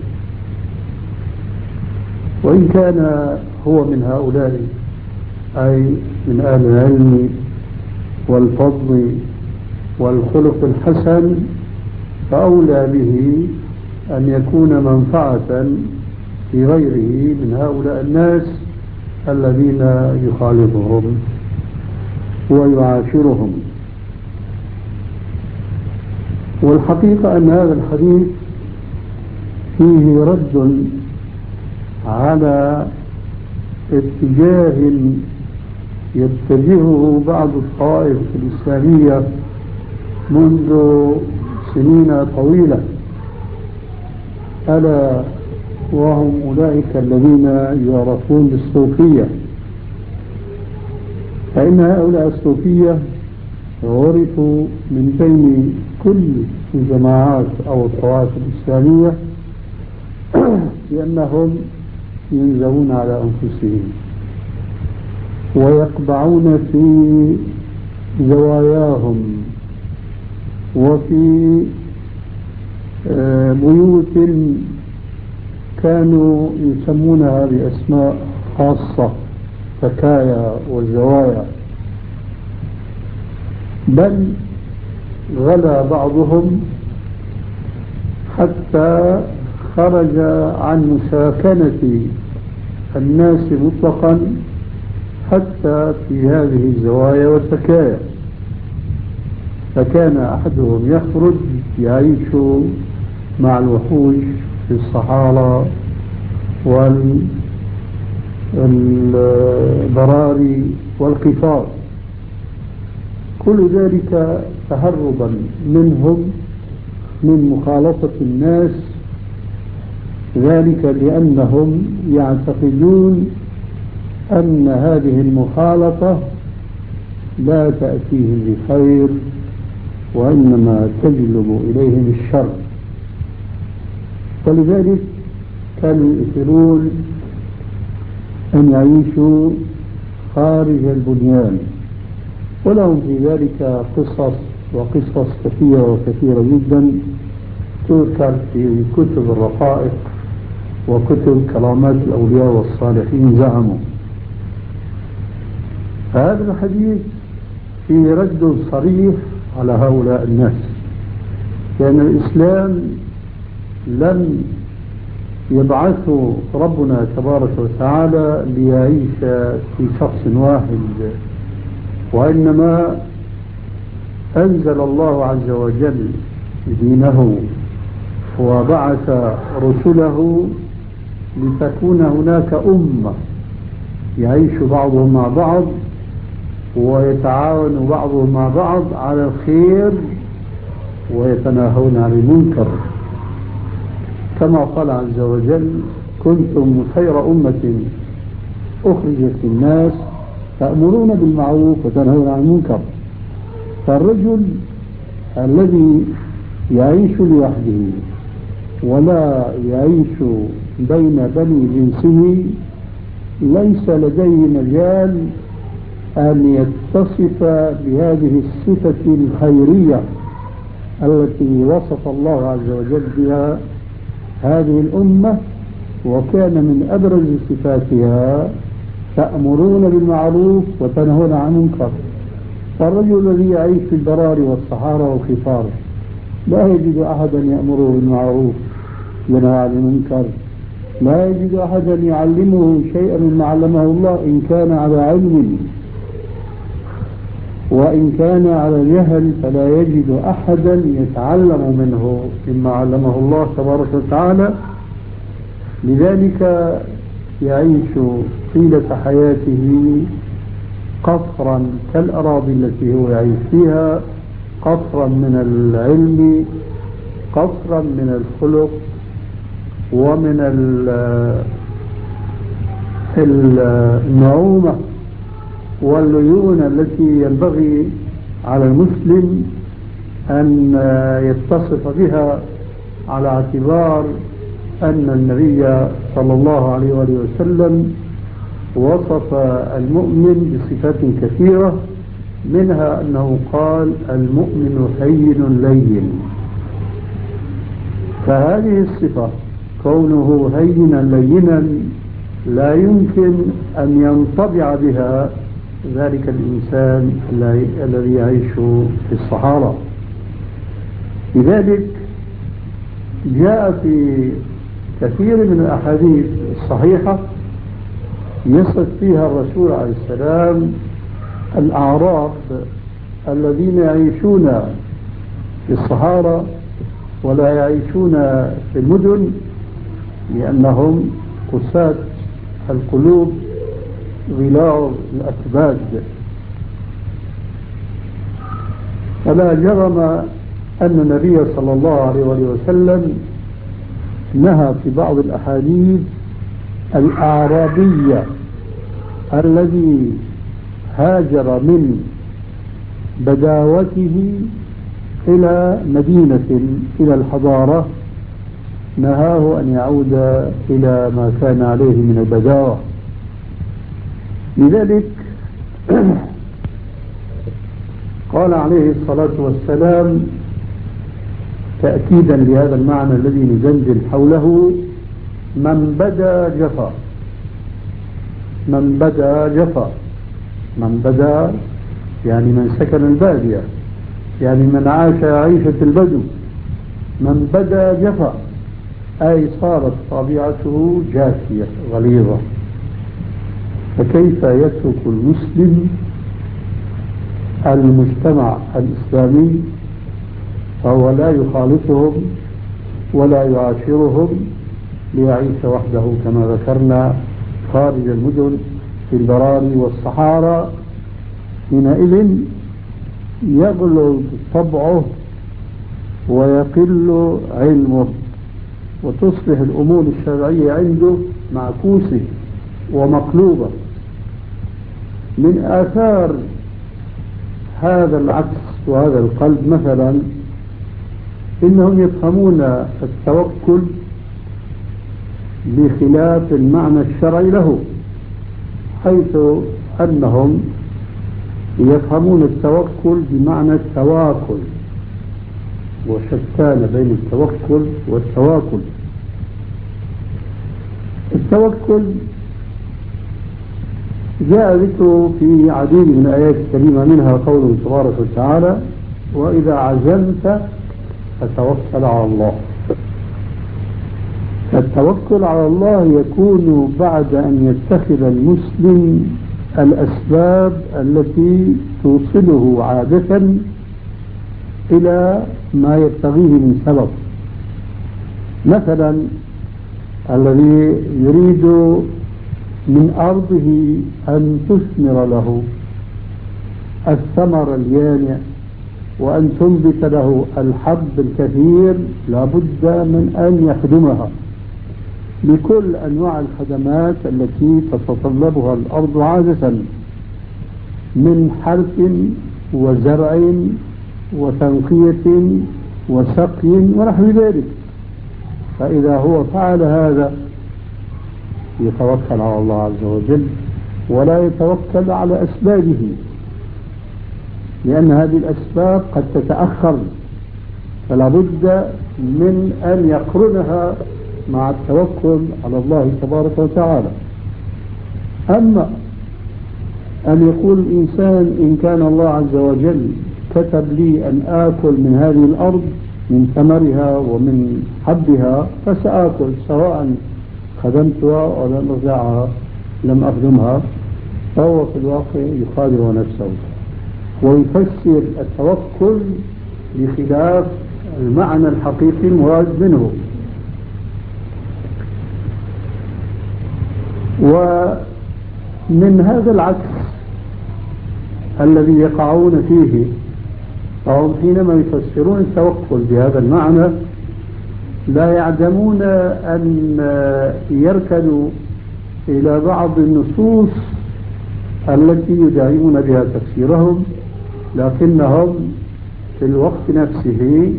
وإن كان هو من هؤلاء أي من أهل العلم والفضل والخلق الحسن، فأولى به أن يكون منفعة لغيره من هؤلاء الناس الذين يخالطهم ويعاشرهم. والحقيقة أن هذا الحديث فيه رد على اتجاه يتجهه بعض الطوائف الإسلامية منذ سنين طويلة، ألا وهم أولئك الذين يعرفون بالصوفية. فإن هؤلاء الصوفية عرفوا من بين كل الجماعات أو الطوائف الإسلامية لأنهم ينزوون على أنفسهم ويقبعون في زواياهم وفي بيوت كانوا يسمونها بأسماء خاصة، فكايا والزوايا، بل غلا بعضهم حتى خرج عن مساكنة الناس مطلقا حتى في هذه الزوايا والفكايا. فكان أحدهم يخرج يعيش مع الوحوش في الصحارى والبراري والقفار، كل ذلك تهربا منهم من مخالطة الناس، ذلك لأنهم يعتقدون أن هذه المخالطة لا تأتيهم بخير وإنما تجلب إليهم الشر. ولذلك كانوا يؤثرون أن يعيشوا خارج البنيان، ولهم في ذلك قصص كثيرة جدا تذكر في كتب الرقائق وكتب كرامات الأولياء والصالحين زعموا. هذا الحديث فيه رد صريح على هؤلاء الناس، لأن الإسلام لم يبعثه ربنا تبارك وتعالى ليعيش في شخص واحد، وإنما أنزل الله عز وجل دينه وبعث رسله لتكون هناك أمة يعيش بعضهم مع بعض ويتعاون بعضهم مع بعض على الخير ويتناهون عن المنكر، كما قال عز وجل: كنتم خير أمة أخرجت للناس تأمرون بالمعروف وتنهون عن المنكر. فالرجل الذي يعيش لوحده ولا يعيش بين بني جنسه ليس لديه مجال أن يتصف بهذه الصفة الخيرية التي وصف الله عز وجل بها هذه الأمة، وكان من أبرز صفاتها تأمرون بالمعروف وتنهون عن المنكر. فالرجل الذي يعيش في البراري والصحارى والقفار لا يجد أحدا يأمره بالمعروف ينهى عن المنكر، لا يجد أحدا يعلمه شيئا مما علمه الله إن كان على علم، وإن كان على جهل فلا يجد أحدا يتعلم منه مما علمه الله تبارك وتعالى. لذلك يعيش طيلة حياته قصرا كالأراضي التي هو يعيش فيها، قصرا من العلم، قصرا من الخلق، ومن النعومة والليونة التي ينبغي على المسلم أن يتصف بها، على اعتبار أن النبي صلى الله عليه وآله وسلم وصف المؤمن بصفات كثيرة، منها أنه قال: المؤمن هين لين. فهذه الصفة كونه هينا لينا لا يمكن أن ينطبع بها ذلك الإنسان الذي يعيش في الصحارى. لذلك جاء في كثير من الأحاديث الصحيحة يصف فيها الرسول عليه السلام الأعراب الذين يعيشون في الصحارى ولا يعيشون في المدن، لأنهم قساة القلوب غلاظ الأكباد. فلا جرم أن النبي صلى الله عليه وسلم نهى في بعض الأحاديث الأعرابي الذي هاجر من بداوته إلى مدينة إلى الحضارة، نهاه أن يعود إلى ما كان عليه من البداوة. لذلك قال عليه الصلاة والسلام تأكيدا لهذا المعنى الذي نجندل حوله: من بدا جفا. من بدا جفا، من بدا يعني من سكن البادية، يعني من عاش عيشة البدو. من بدا جفا أي صارت طبيعته جافية غليظة. فكيف يترك المسلم المجتمع الإسلامي فهو لا يخالطهم ولا يعاشرهم ليعيش وحده كما ذكرنا خارج المدن في البراري والصحارى؟ حينئذ يغلظ طبعه ويقل علمه، وتصبح الأمور الشرعية عنده معكوسة ومقلوبة. من آثار هذا العكس وهذا القلب مثلا إنهم يفهمون التوكل بخلاف المعنى الشرعي له، حيث أنهم يفهمون التوكل بمعنى التواكل، وشتان بين التوكل والتواكل. التوكل جاء ذكره في عديد من الآيات الكريمة، منها قوله تبارك وتعالى: وإذا عزمت فتوكل على الله. التوكل على الله يكون بعد أن يتخذ المسلم الأسباب التي توصله عادة إلى ما يبتغيه من سبب. مثلا الذي يريد من أرضه أن تثمر له الثمر اليانع وأن تنبت له الحب الكثير، لابد من أن يخدمها بكل أنواع الخدمات التي تتطلبها الأرض عادة من حرث وزرع وتنقية وسقي ونحو ذلك. فإذا هو فعل هذا يتوكل على الله عز وجل ولا يتوكل على أسبابه، لأن هذه الأسباب قد تتأخر، فلا بد من أن يقرنها مع التوكل على الله تبارك وتعالى. أما أن يقول الإنسان إن كان الله عز وجل كتب لي أن آكل من هذه الأرض من ثمرها ومن حبها فسآكل، سواء خدمتها ولم أزرعها لم أخدمها، فهو في الواقع يخادع نفسه ويفسر التوكل بخلاف المعنى الحقيقي المراد منه. ومن هذا العكس الذي يقعون فيه، فهم حينما يفسرون التوكل بهذا المعنى لا يعدمون أن يركنوا إلى بعض النصوص التي يدعمون بها تفسيرهم، لكنهم في الوقت نفسه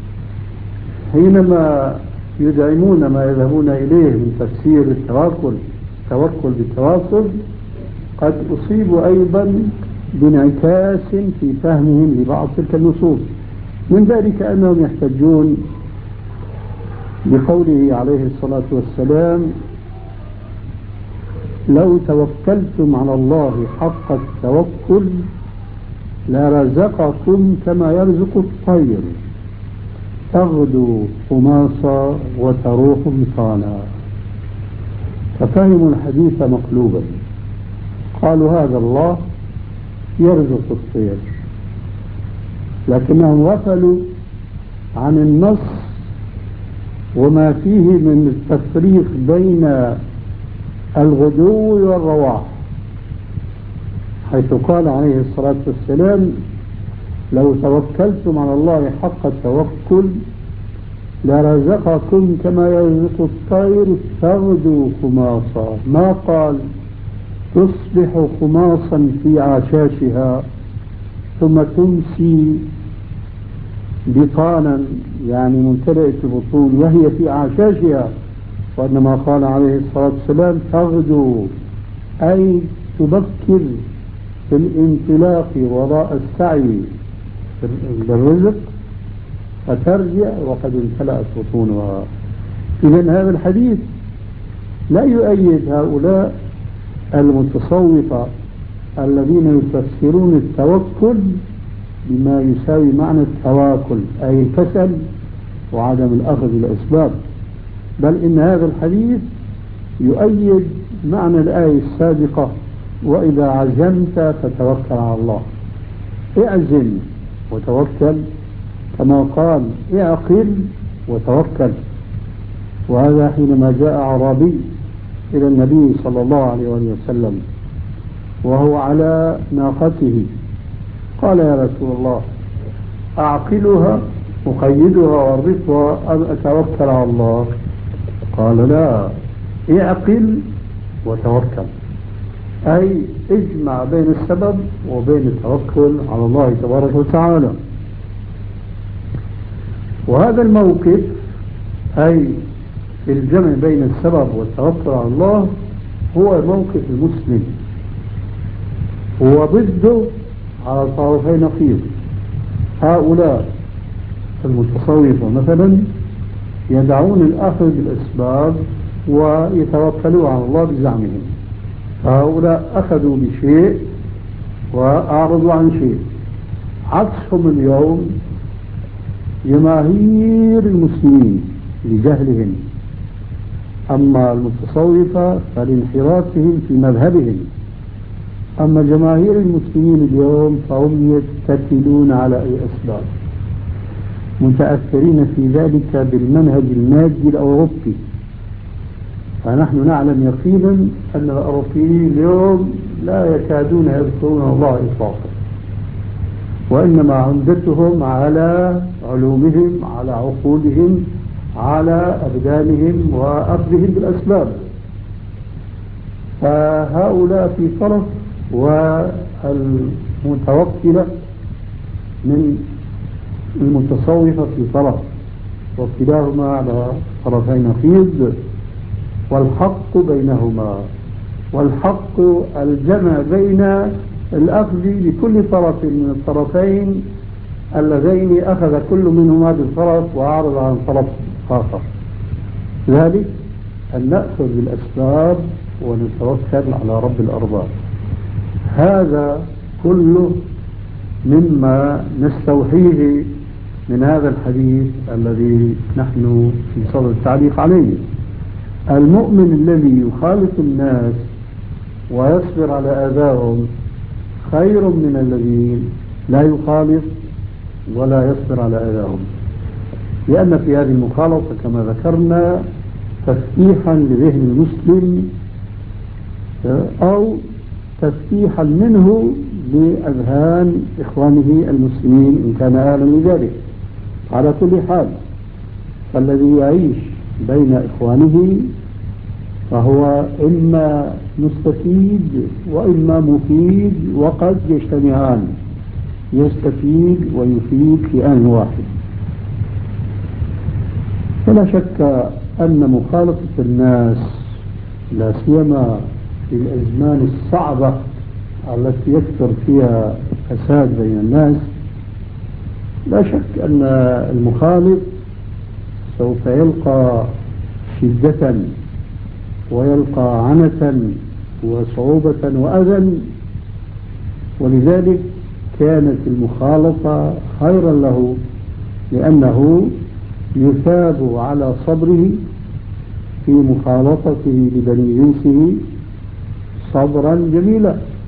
حينما يدعمون ما يذهبون إليه من تفسير التوكل بالتواصل قد أصيبوا أيضا بانعكاس في فهمهم لبعض تلك النصوص. من ذلك أنهم يحتجون بقوله عليه الصلاة والسلام: لو توكلتم على الله حق التوكل لرزقكم كما يرزق الطير تغدو خماصا وتروح بطانا. ففهموا الحديث مقلوبا، قالوا هذا الله يرزق الطير، لكنهم غفلوا عن النص وما فيه من التفريق بين الغدو والرواح، حيث قال عليه الصلاة والسلام: لو توكلتم على الله حق التوكل لرزقكم كما يرزق الطير تغدو خماصا. ما قال تصبح خماصا في عشاشها ثم تمسي بطانا، يعني ممتلئة البطون وهي في عشاشها، وإنما قال عليه الصلاة والسلام تغدو، أي تبكر في الانطلاق وراء السعي بالرزق فترجع وقد امتلأت بطونها. إذن هذا الحديث لا يؤيد هؤلاء المتصوفة الذين يفسرون التوكل بما يساوي معنى التواكل، أي الكسل وعدم الأخذ بالأسباب، بل إن هذا الحديث يؤيد معنى الآية السابقة: وإذا عزمت فتوكل على الله. اعزم وتوكل، كما قال اعقل وتوكل. وهذا حينما جاء أعرابي إلى النبي صلى الله عليه وسلم وهو على ناقته، قال: يا رسول الله، أعقلها أقيدها وأربطها أم أتوكل على الله؟ قال: لا، اعقل وتوكل، أي اجمع بين السبب وبين التوكل على الله تبارك وتعالى. وهذا الموقف، أي الجمع بين السبب والتوكل على الله، هو موقف المسلم، هو ضده على طرفي نقيض. هؤلاء المتصوفة مثلا يدعون الأخذ بالأسباب ويتوكلوا على الله بزعمهم، هؤلاء أخذوا بشيء وأعرضوا عن شيء. عكسهم اليوم جماهير المسلمين لجهلهم، أما المتصوفة فلانحرافهم في مذهبهم، أما جماهير المسلمين اليوم فهم يتكلون على أي أسباب، متأثرين في ذلك بالمنهج المادي الأوروبي. فنحن نعلم يقينا أن الأوروبيين اليوم لا يكادون يذكرون الله إطلاقا، وإنما عمدتهم على علومهم، على عقولهم، على أبدانهم وأخذهم بالأسباب. فهؤلاء في طرف والمتوكلة من المتصوفة في طرف، وكلاهما على طرفي نقيض، والحق بينهما. والحق الجمع بين الأخذ بكل طرف من الطرفين اللذين أخذ كل منهما بالطرف وأعرض عن طرف آخر، ذلك أن نأخذ بالأسباب ونتوكل على رب الأرباب. هذا كله مما نستوحيه من هذا الحديث الذي نحن في صدد التعليق عليه. المؤمن الذي يخالط الناس ويصبر على أذاهم خير من الذي لا يخالط ولا يصبر على أذاهم، لأن في هذه المخالطة كما ذكرنا تفتيحا لذهن المسلم أو تفتيحا منه لأذهان إخوانه المسلمين إن كان أهلا لذلك. على كل حال، فالذي يعيش بين إخوانه فهو إما مستفيد وإما مفيد، وقد يجتمعان، يستفيد ويفيد في آن واحد. فلا شك أن مخالطة الناس لا سيما في الأزمان الصعبة التي يكثر فيها فساد بين الناس، لا شك أن المخالط سوف يلقى شدة ويلقى عنة وصعوبة وأذى، ولذلك كانت المخالطة خيرا له، لأنه يثاب على صبره في مخالطته لبني جنسه صبرا جميلا.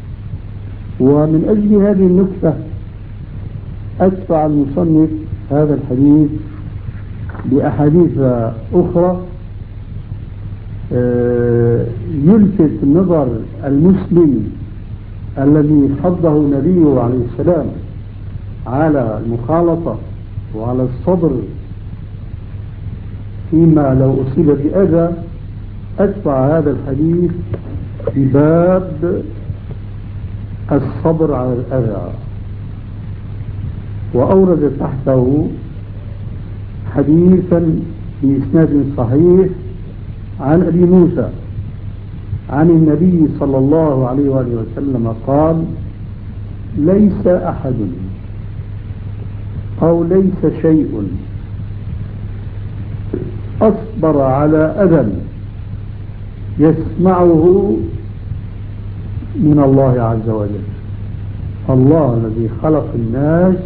ومن أجل هذه النكتة أتبع المصنف هذا الحديث بأحاديث أخرى يلفت نظر المسلم الذي حضه النبي عليه السلام على المخالطة وعلى الصبر فيما لو أصيب بأذى. أتبع هذا الحديث بباب الصبر على الأذى، وأورد تحته حديثا بإسناد صحيح عن أبي موسى عن النبي صلى الله عليه وآله وسلم قال: ليس أحد أو ليس شيء أصبر على أذى يسمعه من الله عز وجل. الله الذي خلق الناس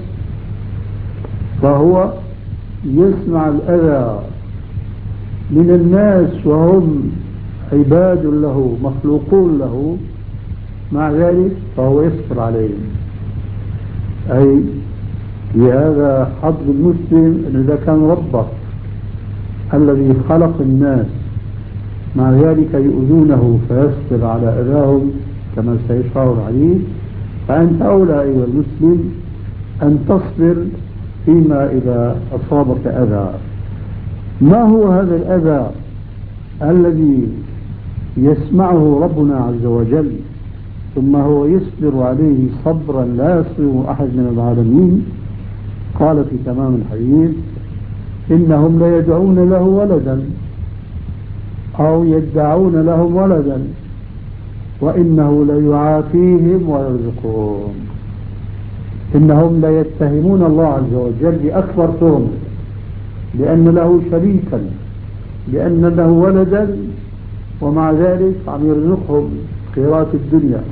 فهو يسمع الأذى من الناس وهم عباد له مخلوقون له، مع ذلك فهو يصبر عليهم. أي بهذا حظ المسلم أن إذا كان ربك الذي خلق الناس مع ذلك يؤذونه فيصبر على أذاهم كما سيشعر عليه، فأنت أولى أيها المسلم أن تصبر فيما إذا أصابك أذى. ما هو هذا الأذى الذي يسمعه ربنا عز وجل ثم هو يصبر عليه صبرا لا يصبر أحد من العالمين؟ قال في تمام الحديث: إنهم ليدعون له ولدا أو يدعون لهم ولدا وإنه ليعافيهم ويرزقهم. إنهم ليتهمون الله عز وجل بأكبر تهم، لأن له شريكا، لأن له ولدا، ومع ذلك عم يرزقهم خيرات الدنيا،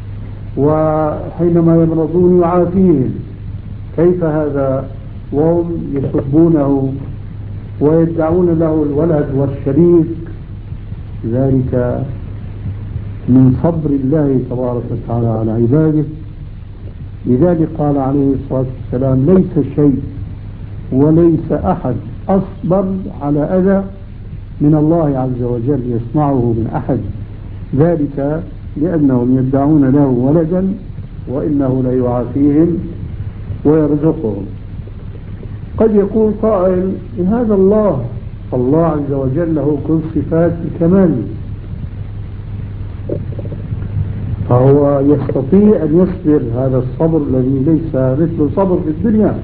وحينما يمرضون يعافيهم. كيف هذا وهم يسبونه ويدعون له الولد والشريك؟ ذلك من صبر الله تبارك وتعالى على عباده. لذلك قال عليه الصلاة والسلام: ليس شيء وليس أحد أصبر على أذى من الله عز وجل يسمعه من أحد، ذلك لأنهم يدعون له ولدا وإنه ليعافيهم ويرزقهم. قد يقول قائل: هذا الله، فالله عز وجل له كل صفات الكمال، فهو يستطيع أن يصبر هذا الصبر الذي ليس مثل صبر في الدنيا،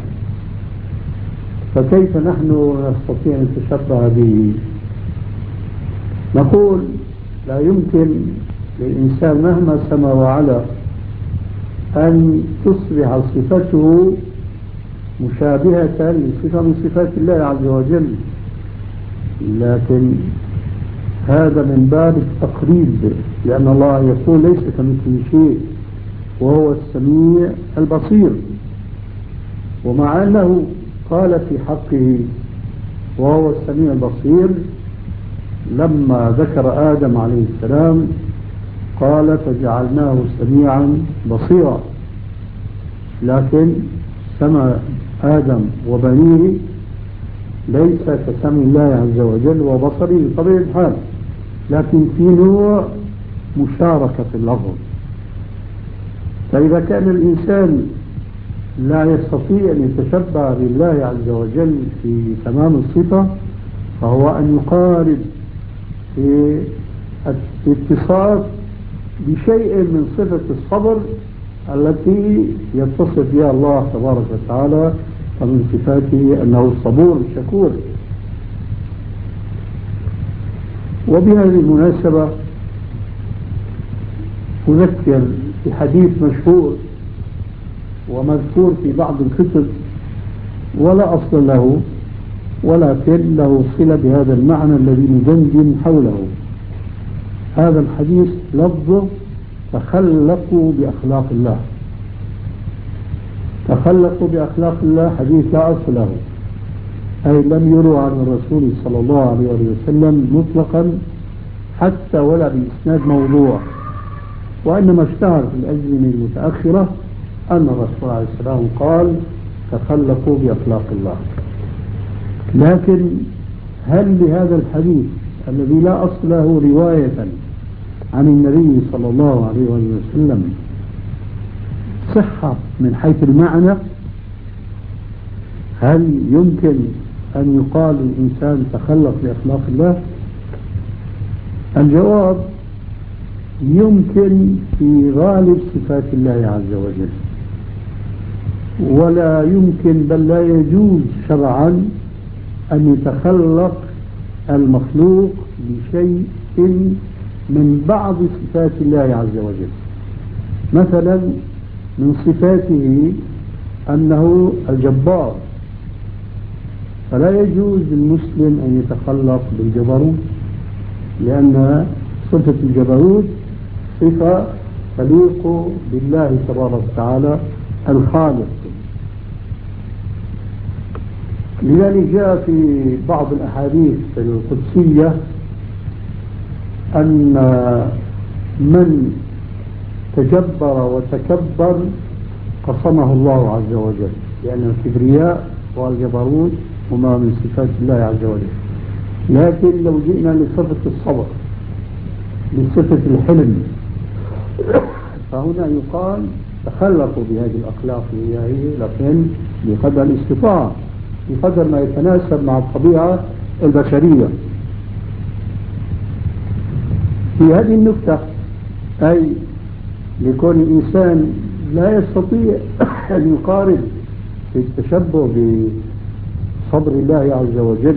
فكيف نحن نستطيع أن نتشبه به؟ نقول: لا يمكن للإنسان مهما سما وعلا أن تصبح صفته مشابهة لصفة من صفات الله عز وجل، لكن هذا من باب التقريب، لأن الله يقول: ليس كمثله شيء وهو السميع البصير. ومع أنه قال في حقه وهو السميع البصير، لما ذكر آدم عليه السلام قال: فجعلناه سميعا بصيرا. لكن سمع آدم وبنيه ليس كسمع الله عز وجل وبصره بطبيعة الحال، لكن في نوع مشاركة في اللفظ. فإذا كان الإنسان لا يستطيع أن يتشبه بالله عز وجل في تمام الصفة، فهو أن يقارب في الاتصاف بشيء من صفة الصبر التي يتصف بها الله تبارك وتعالى، ومن صفاته أنه الصبور الشكور. وبهذه المناسبة أذكر بحديث مشهور ومذكور في بعض الكتب ولا أصل له، ولكن له صلة بهذا المعنى الذي ندندن حوله. هذا الحديث لفظه: تخلقوا بأخلاق الله. تخلقوا بأخلاق الله حديث لا أصل له، أي لم يروى عن الرسول صلى الله عليه وسلم مطلقا حتى ولا بإسناد موضوع، وإنما اشتهر في الأزمنة المتأخرة أن الرسول عليه السلام قال تخلقوا بأخلاق الله. لكن هل لهذا الحديث الذي لا أصل له رواية عن النبي صلى الله عليه وسلم صحة من حيث المعنى؟ هل يمكن أن يقال الإنسان تخلق بأخلاق الله؟ الجواب يمكن في غالب صفات الله عز وجل، ولا يمكن بل لا يجوز شرعا أن يتخلق المخلوق بشيء من بعض صفات الله عز وجل. مثلا من صفاته أنه الجبار، فلا يجوز للمسلم أن يتخلق بالجبروت، لأن صفة الجبروت صفة تليق بالله تبارك وتعالى الخالق. لذلك جاء في بعض الأحاديث القدسية أن من تجبر وتكبر قصمه الله عز وجل، لأن الكبرياء والجبروت هما من صفات الله عز وجل. لكن لو جئنا لصفة الصبر، لصفة الحلم، فهنا يقال تخلقوا بهذه الأخلاق الإلهية، لكن بقدر الاستطاعة، بقدر ما يتناسب مع الطبيعة البشرية. في هذه النقطة أي لكون الإنسان لا يستطيع أن يقارب في التشبه بصبر الله عز وجل،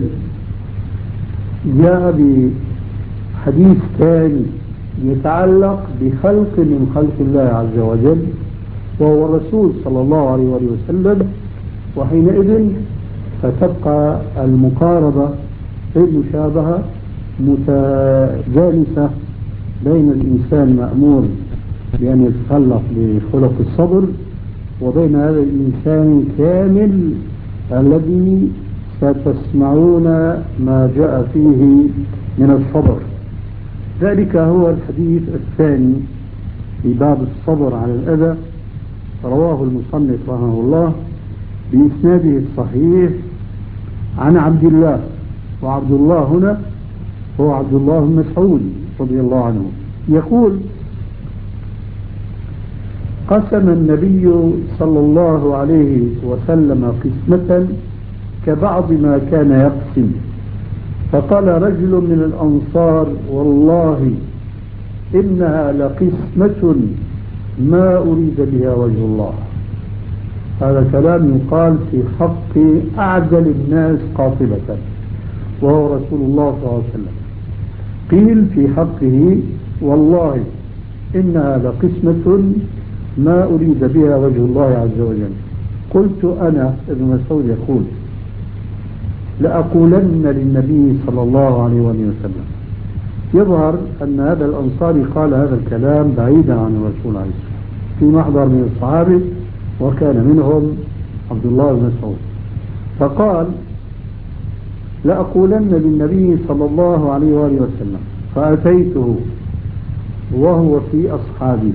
جاء بحديث ثاني يتعلق بخلق من خلق الله عز وجل وهو الرسول صلى الله عليه وسلم، وحينئذ فتبقى المقاربة المشابهة متجانسة بين الإنسان مأمور بأن يتخلق بخلق الصبر وبين هذا الإنسان الكامل الذي ستسمعون ما جاء فيه من الصبر. ذلك هو الحديث الثاني في باب الصبر على الأذى، رواه المصنف رحمه الله بإسناده الصحيح عن عبد الله، وعبد الله هنا هو عبد الله بن مسعود رضي الله عنه، يقول قسم النبي صلى الله عليه وسلم قسمة كبعض ما كان يقسم، فقال رجل من الأنصار والله إنها لقسمة ما أريد بها وجه الله. هذا كلام يقال في حق أعدل الناس قاطبة وهو رسول الله صلى الله عليه وسلم. قيل في حقه والله إنها لقسمة ما أريد بها وجه الله عز وجل. قلت أنا ابن مسعود يقول لأقولن للنبي صلى الله عليه وسلم. يظهر أن هذا الأنصاري قال هذا الكلام بعيدا عن الرسول عليه السلام في محضر من الصحابة، وكان منهم عبد الله بن مسعود، فقال لأقولن للنبي صلى الله عليه وسلم، فأتيته وهو في أصحابه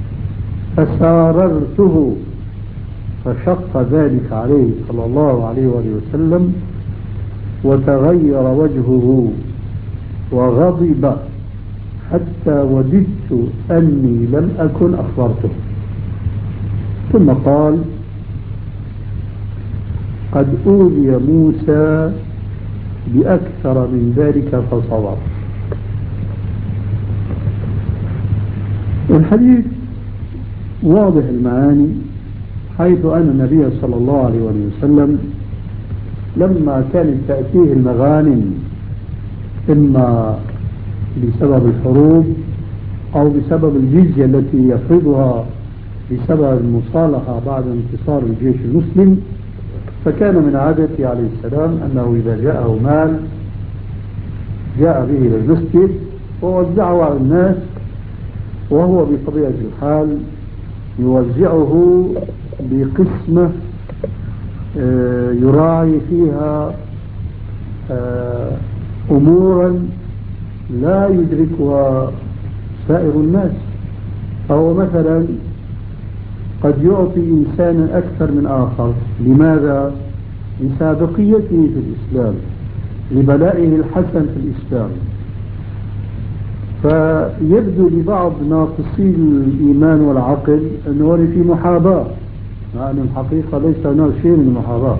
فساررته فشق ذلك عليه صلى الله عليه وسلم وتغير وجهه وغضب حتى وددت أني لم أكن أخبرته، ثم قال قد أوذي موسى بأكثر من ذلك فصبر. الحديث واضح المعاني، حيث أن النبي صلى الله عليه وسلم لما كانت تأتيه المغانم إما بسبب الحروب أو بسبب الجزية التي يفرضها بسبب المصالحة بعد انتصار الجيش المسلم، فكان من عادته عليه السلام أنه إذا جاءه مال جاء به إلى المسجد ووزعه على الناس، وهو بطبيعة الحال يوزعه بقسمة يراعي فيها أمورا لا يدركها سائر الناس، فهو مثلا قد يعطي إنسانا أكثر من آخر. لماذا؟ لسابقيته في الإسلام، لبلائه الحسن في الإسلام. فيبدو لبعض ناقصي الإيمان والعقل أنه في محاباة، مع أن الحقيقة ليس هناك شيء من المحاباة.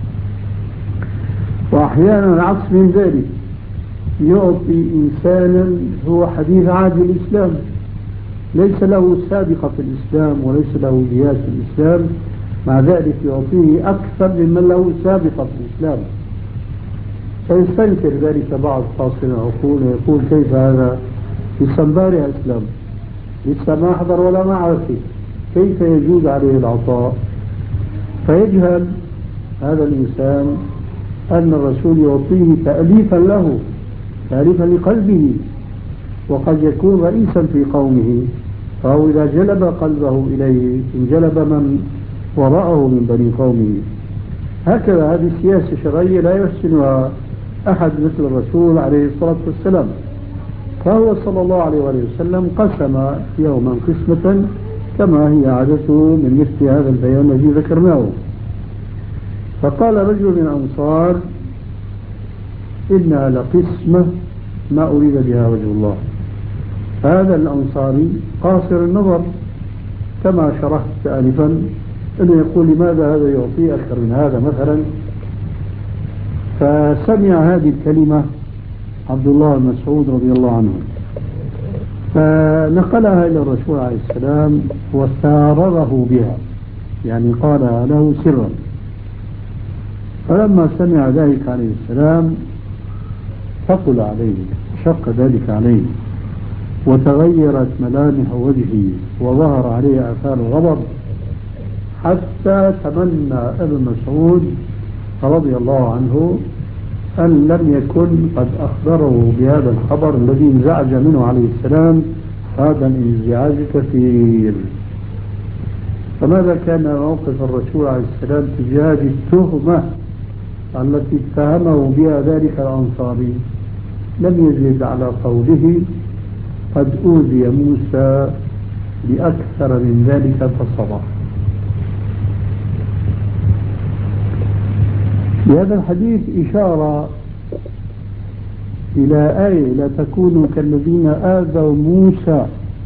وأحيانا العكس من ذلك، يعطي إنسانا هو حديث عهد الإسلام، ليس له سابقة في الإسلام وليس له جياش في الإسلام، مع ذلك يعطيه أكثر ممن له سابقة في الإسلام. فيستنكر ذلك بعض فاصل العقول ويقول كيف هذا؟ لسه امبارح أسلم، لسه ما حضر ولا ما عرف، كيف يجوز عليه العطاء؟ فيجهل هذا الإنسان أن الرسول يعطيه تأليفا له، تأليفا لقلبه، وقد يكون رئيسا في قومه، فهو إذا جلب قلبه إليه انجلب من وراءه من بني قومه. هكذا هذه سياسة شرعية لا يحسنها أحد مثل الرسول عليه الصلاة والسلام. فهو صلى الله عليه وسلم قسم يوما قسمة كما هي عادته من مثل هذا البيان الذي ذكرناه. فقال رجل من الأنصار: إنها لقسمة ما أريد بها وجه الله. هذا الأنصاري قاصر النظر كما شرحت آنفا، أنه يقول لماذا هذا يعطي أكثر من هذا مثلا. فسمع هذه الكلمة عبد الله بن مسعود رضي الله عنه، فنقلها إلى الرسول عليه السلام وسارره بها، يعني قالها له سرا. فلما سمع ذلك عليه السلام ثقل عليه، شق ذلك عليه، وتغيرت ملامح وجهه وظهر عليه آثار الغضب، حتى تمنى ابن مسعود رضي الله عنه أن لم يكن قد أخبره بهذا الخبر الذي انزعج منه عليه السلام هذا الانزعاج كثير. فماذا كان موقف الرسول عليه السلام تجاه التهمة التي اتهمه بها ذلك الأنصاري؟ لم يزد على قوله: قد أوذي موسى بأكثر من ذلك فصبر. بهذا الحديث إشارة إلى آية: لا تكونوا كالذين آذوا موسى.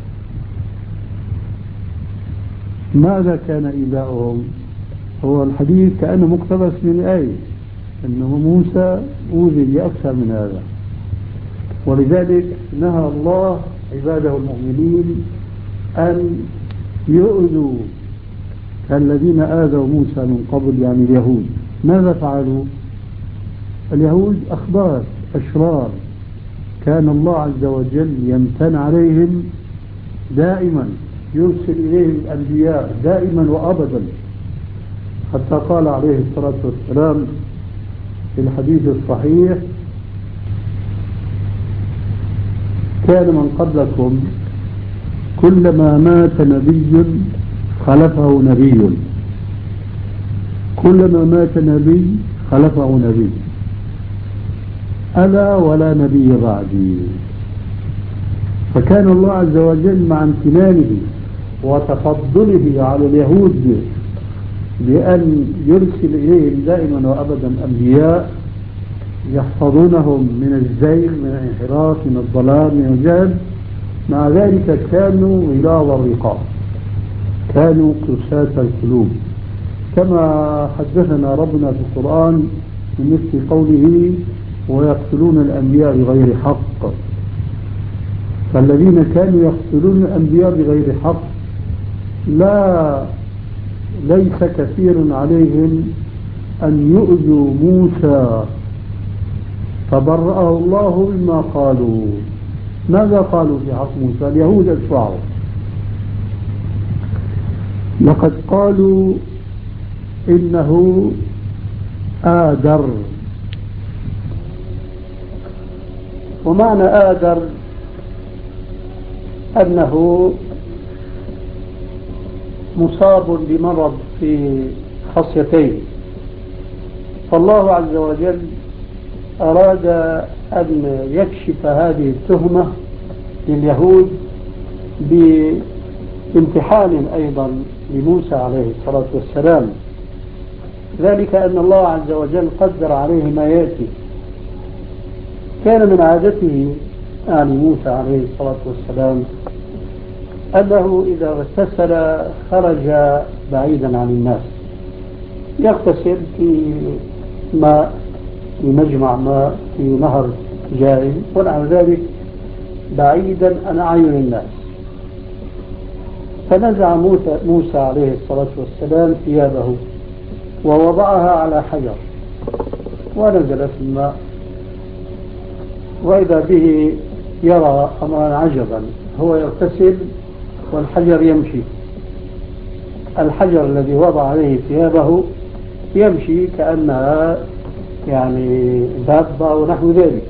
ماذا كان إيذاؤهم؟ هو الحديث كأنه مقتبس من الآية، أنه موسى أوذي بأكثر من هذا، ولذلك نهى الله عباده المؤمنين أن يؤذوا كالذين آذوا موسى من قبل، يعني اليهود. ماذا فعلوا؟ اليهود أخبار أشرار، كان الله عز وجل يمتن عليهم دائما، يرسل إليهم الأنبياء دائما وأبدا، حتى قال عليه الصلاة والسلام في الحديث الصحيح: كان من قبلكم كلما مات نبي خلفه نبي، كلما مات نبي خلفه نبي، ألا ولا نبي بعدي. فكان الله عز وجل مع امتنانه وتفضله على اليهود بأن يرسل إليهم دائما وأبدا أنبياء يحفظونهم من الزيغ، من الانحراف، من الضلال، من الجهل. مع ذلك كانوا غلاظ الرقاب، كانوا قساة القلوب، كما حدثنا ربنا في القرآن من مثل قوله: ويقتلون الأنبياء بغير حق. فالذين كانوا يقتلون الأنبياء بغير حق ليس كثير عليهم أن يؤذوا موسى، فبرأه الله مما قالوا. ماذا قالوا في حق موسى؟ اليهود أتباعه لقد قالوا إنه آدر. ومعنى آدر أنه مصاب بمرض في خصيتين، فالله عز وجل أراد أن يكشف هذه التهمة لليهود امتحان أيضا لموسى عليه الصلاة والسلام، ذلك أن الله عز وجل قدر عليه ما يأتي. كان من عادته يعني موسى عليه الصلاة والسلام أنه إذا اغتسل خرج بعيدا عن الناس، يغتسل في ماء، في مجمع ماء، في نهر جاري ونحو ذلك، بعيدا عن أعين الناس. فنزع موسى عليه الصلاة والسلام ثيابه ووضعها على حجر ونزل في الماء، وإذا به يرى أمرا عجبا، هو يغتسل والحجر يمشي. الحجر الذي وضع عليه ثيابه يمشي كأنها يعني دابة ونحو ذلك.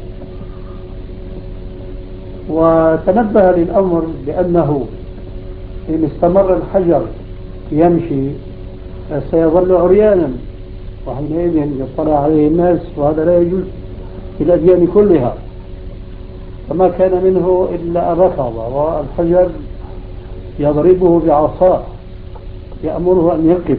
وتنبه للأمر بأنه إن استمر الحجر يمشي سيظل عريانا، وحينئذ يطلع عليه الناس، وهذا لا يجوز في الأديان كلها. فما كان منه إلا ركض وراء الحجر يضربه بعصاه يأمره أن يقف،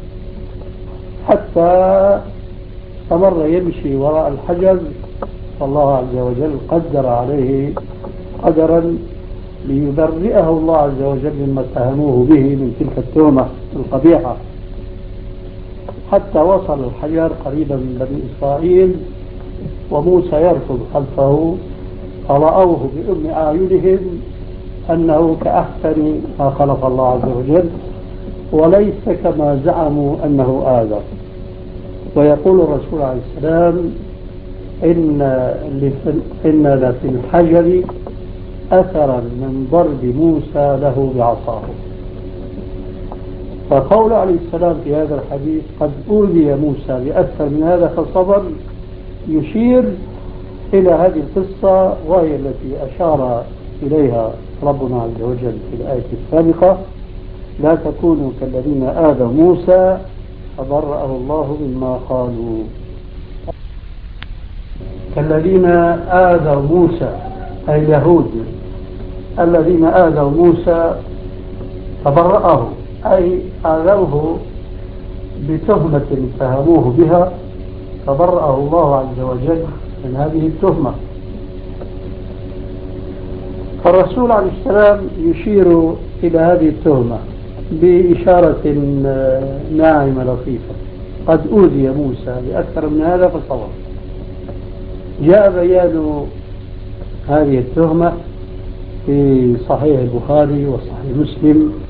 حتى استمر يمشي وراء الحجر، فالله عز وجل قدر عليه قدرا ليبرئه الله عز وجل مما اتهموه به من تلك التهمة القبيحة، حتى وصل الحجر قريبا من بني إسرائيل وموسى يركض خلفه، فرأوه بأم أعينهم أنه كأحسن ما خلق الله عز وجل وليس كما زعموا أنه آدم. ويقول الرسول عليه السلام إن لفي الحجر أثرا من ضرب موسى له بعصاه. فقول عليه السلام في هذا الحديث قد أوذي موسى بأكثر من هذا فصبر، يشير إلى هذه القصة، وهي التي أشار إليها ربنا عز وجل في الآية السابقة: لا تكونوا كالذين آذوا موسى فبرأه الله مما قالوا. كالذين آذوا موسى أي اليهود الذين آذوا موسى فبرأه أي آذوه بتهمة اتهموه بها، فبرأه الله عز وجل من هذه التهمة. فالرسول عليه السلام يشير إلى هذه التهمة بإشارة ناعمة لطيفة: قد أوذي موسى بأكثر من هذا فصبر. جاء بيان هذه التهمة في صحيح البخاري وصحيح مسلم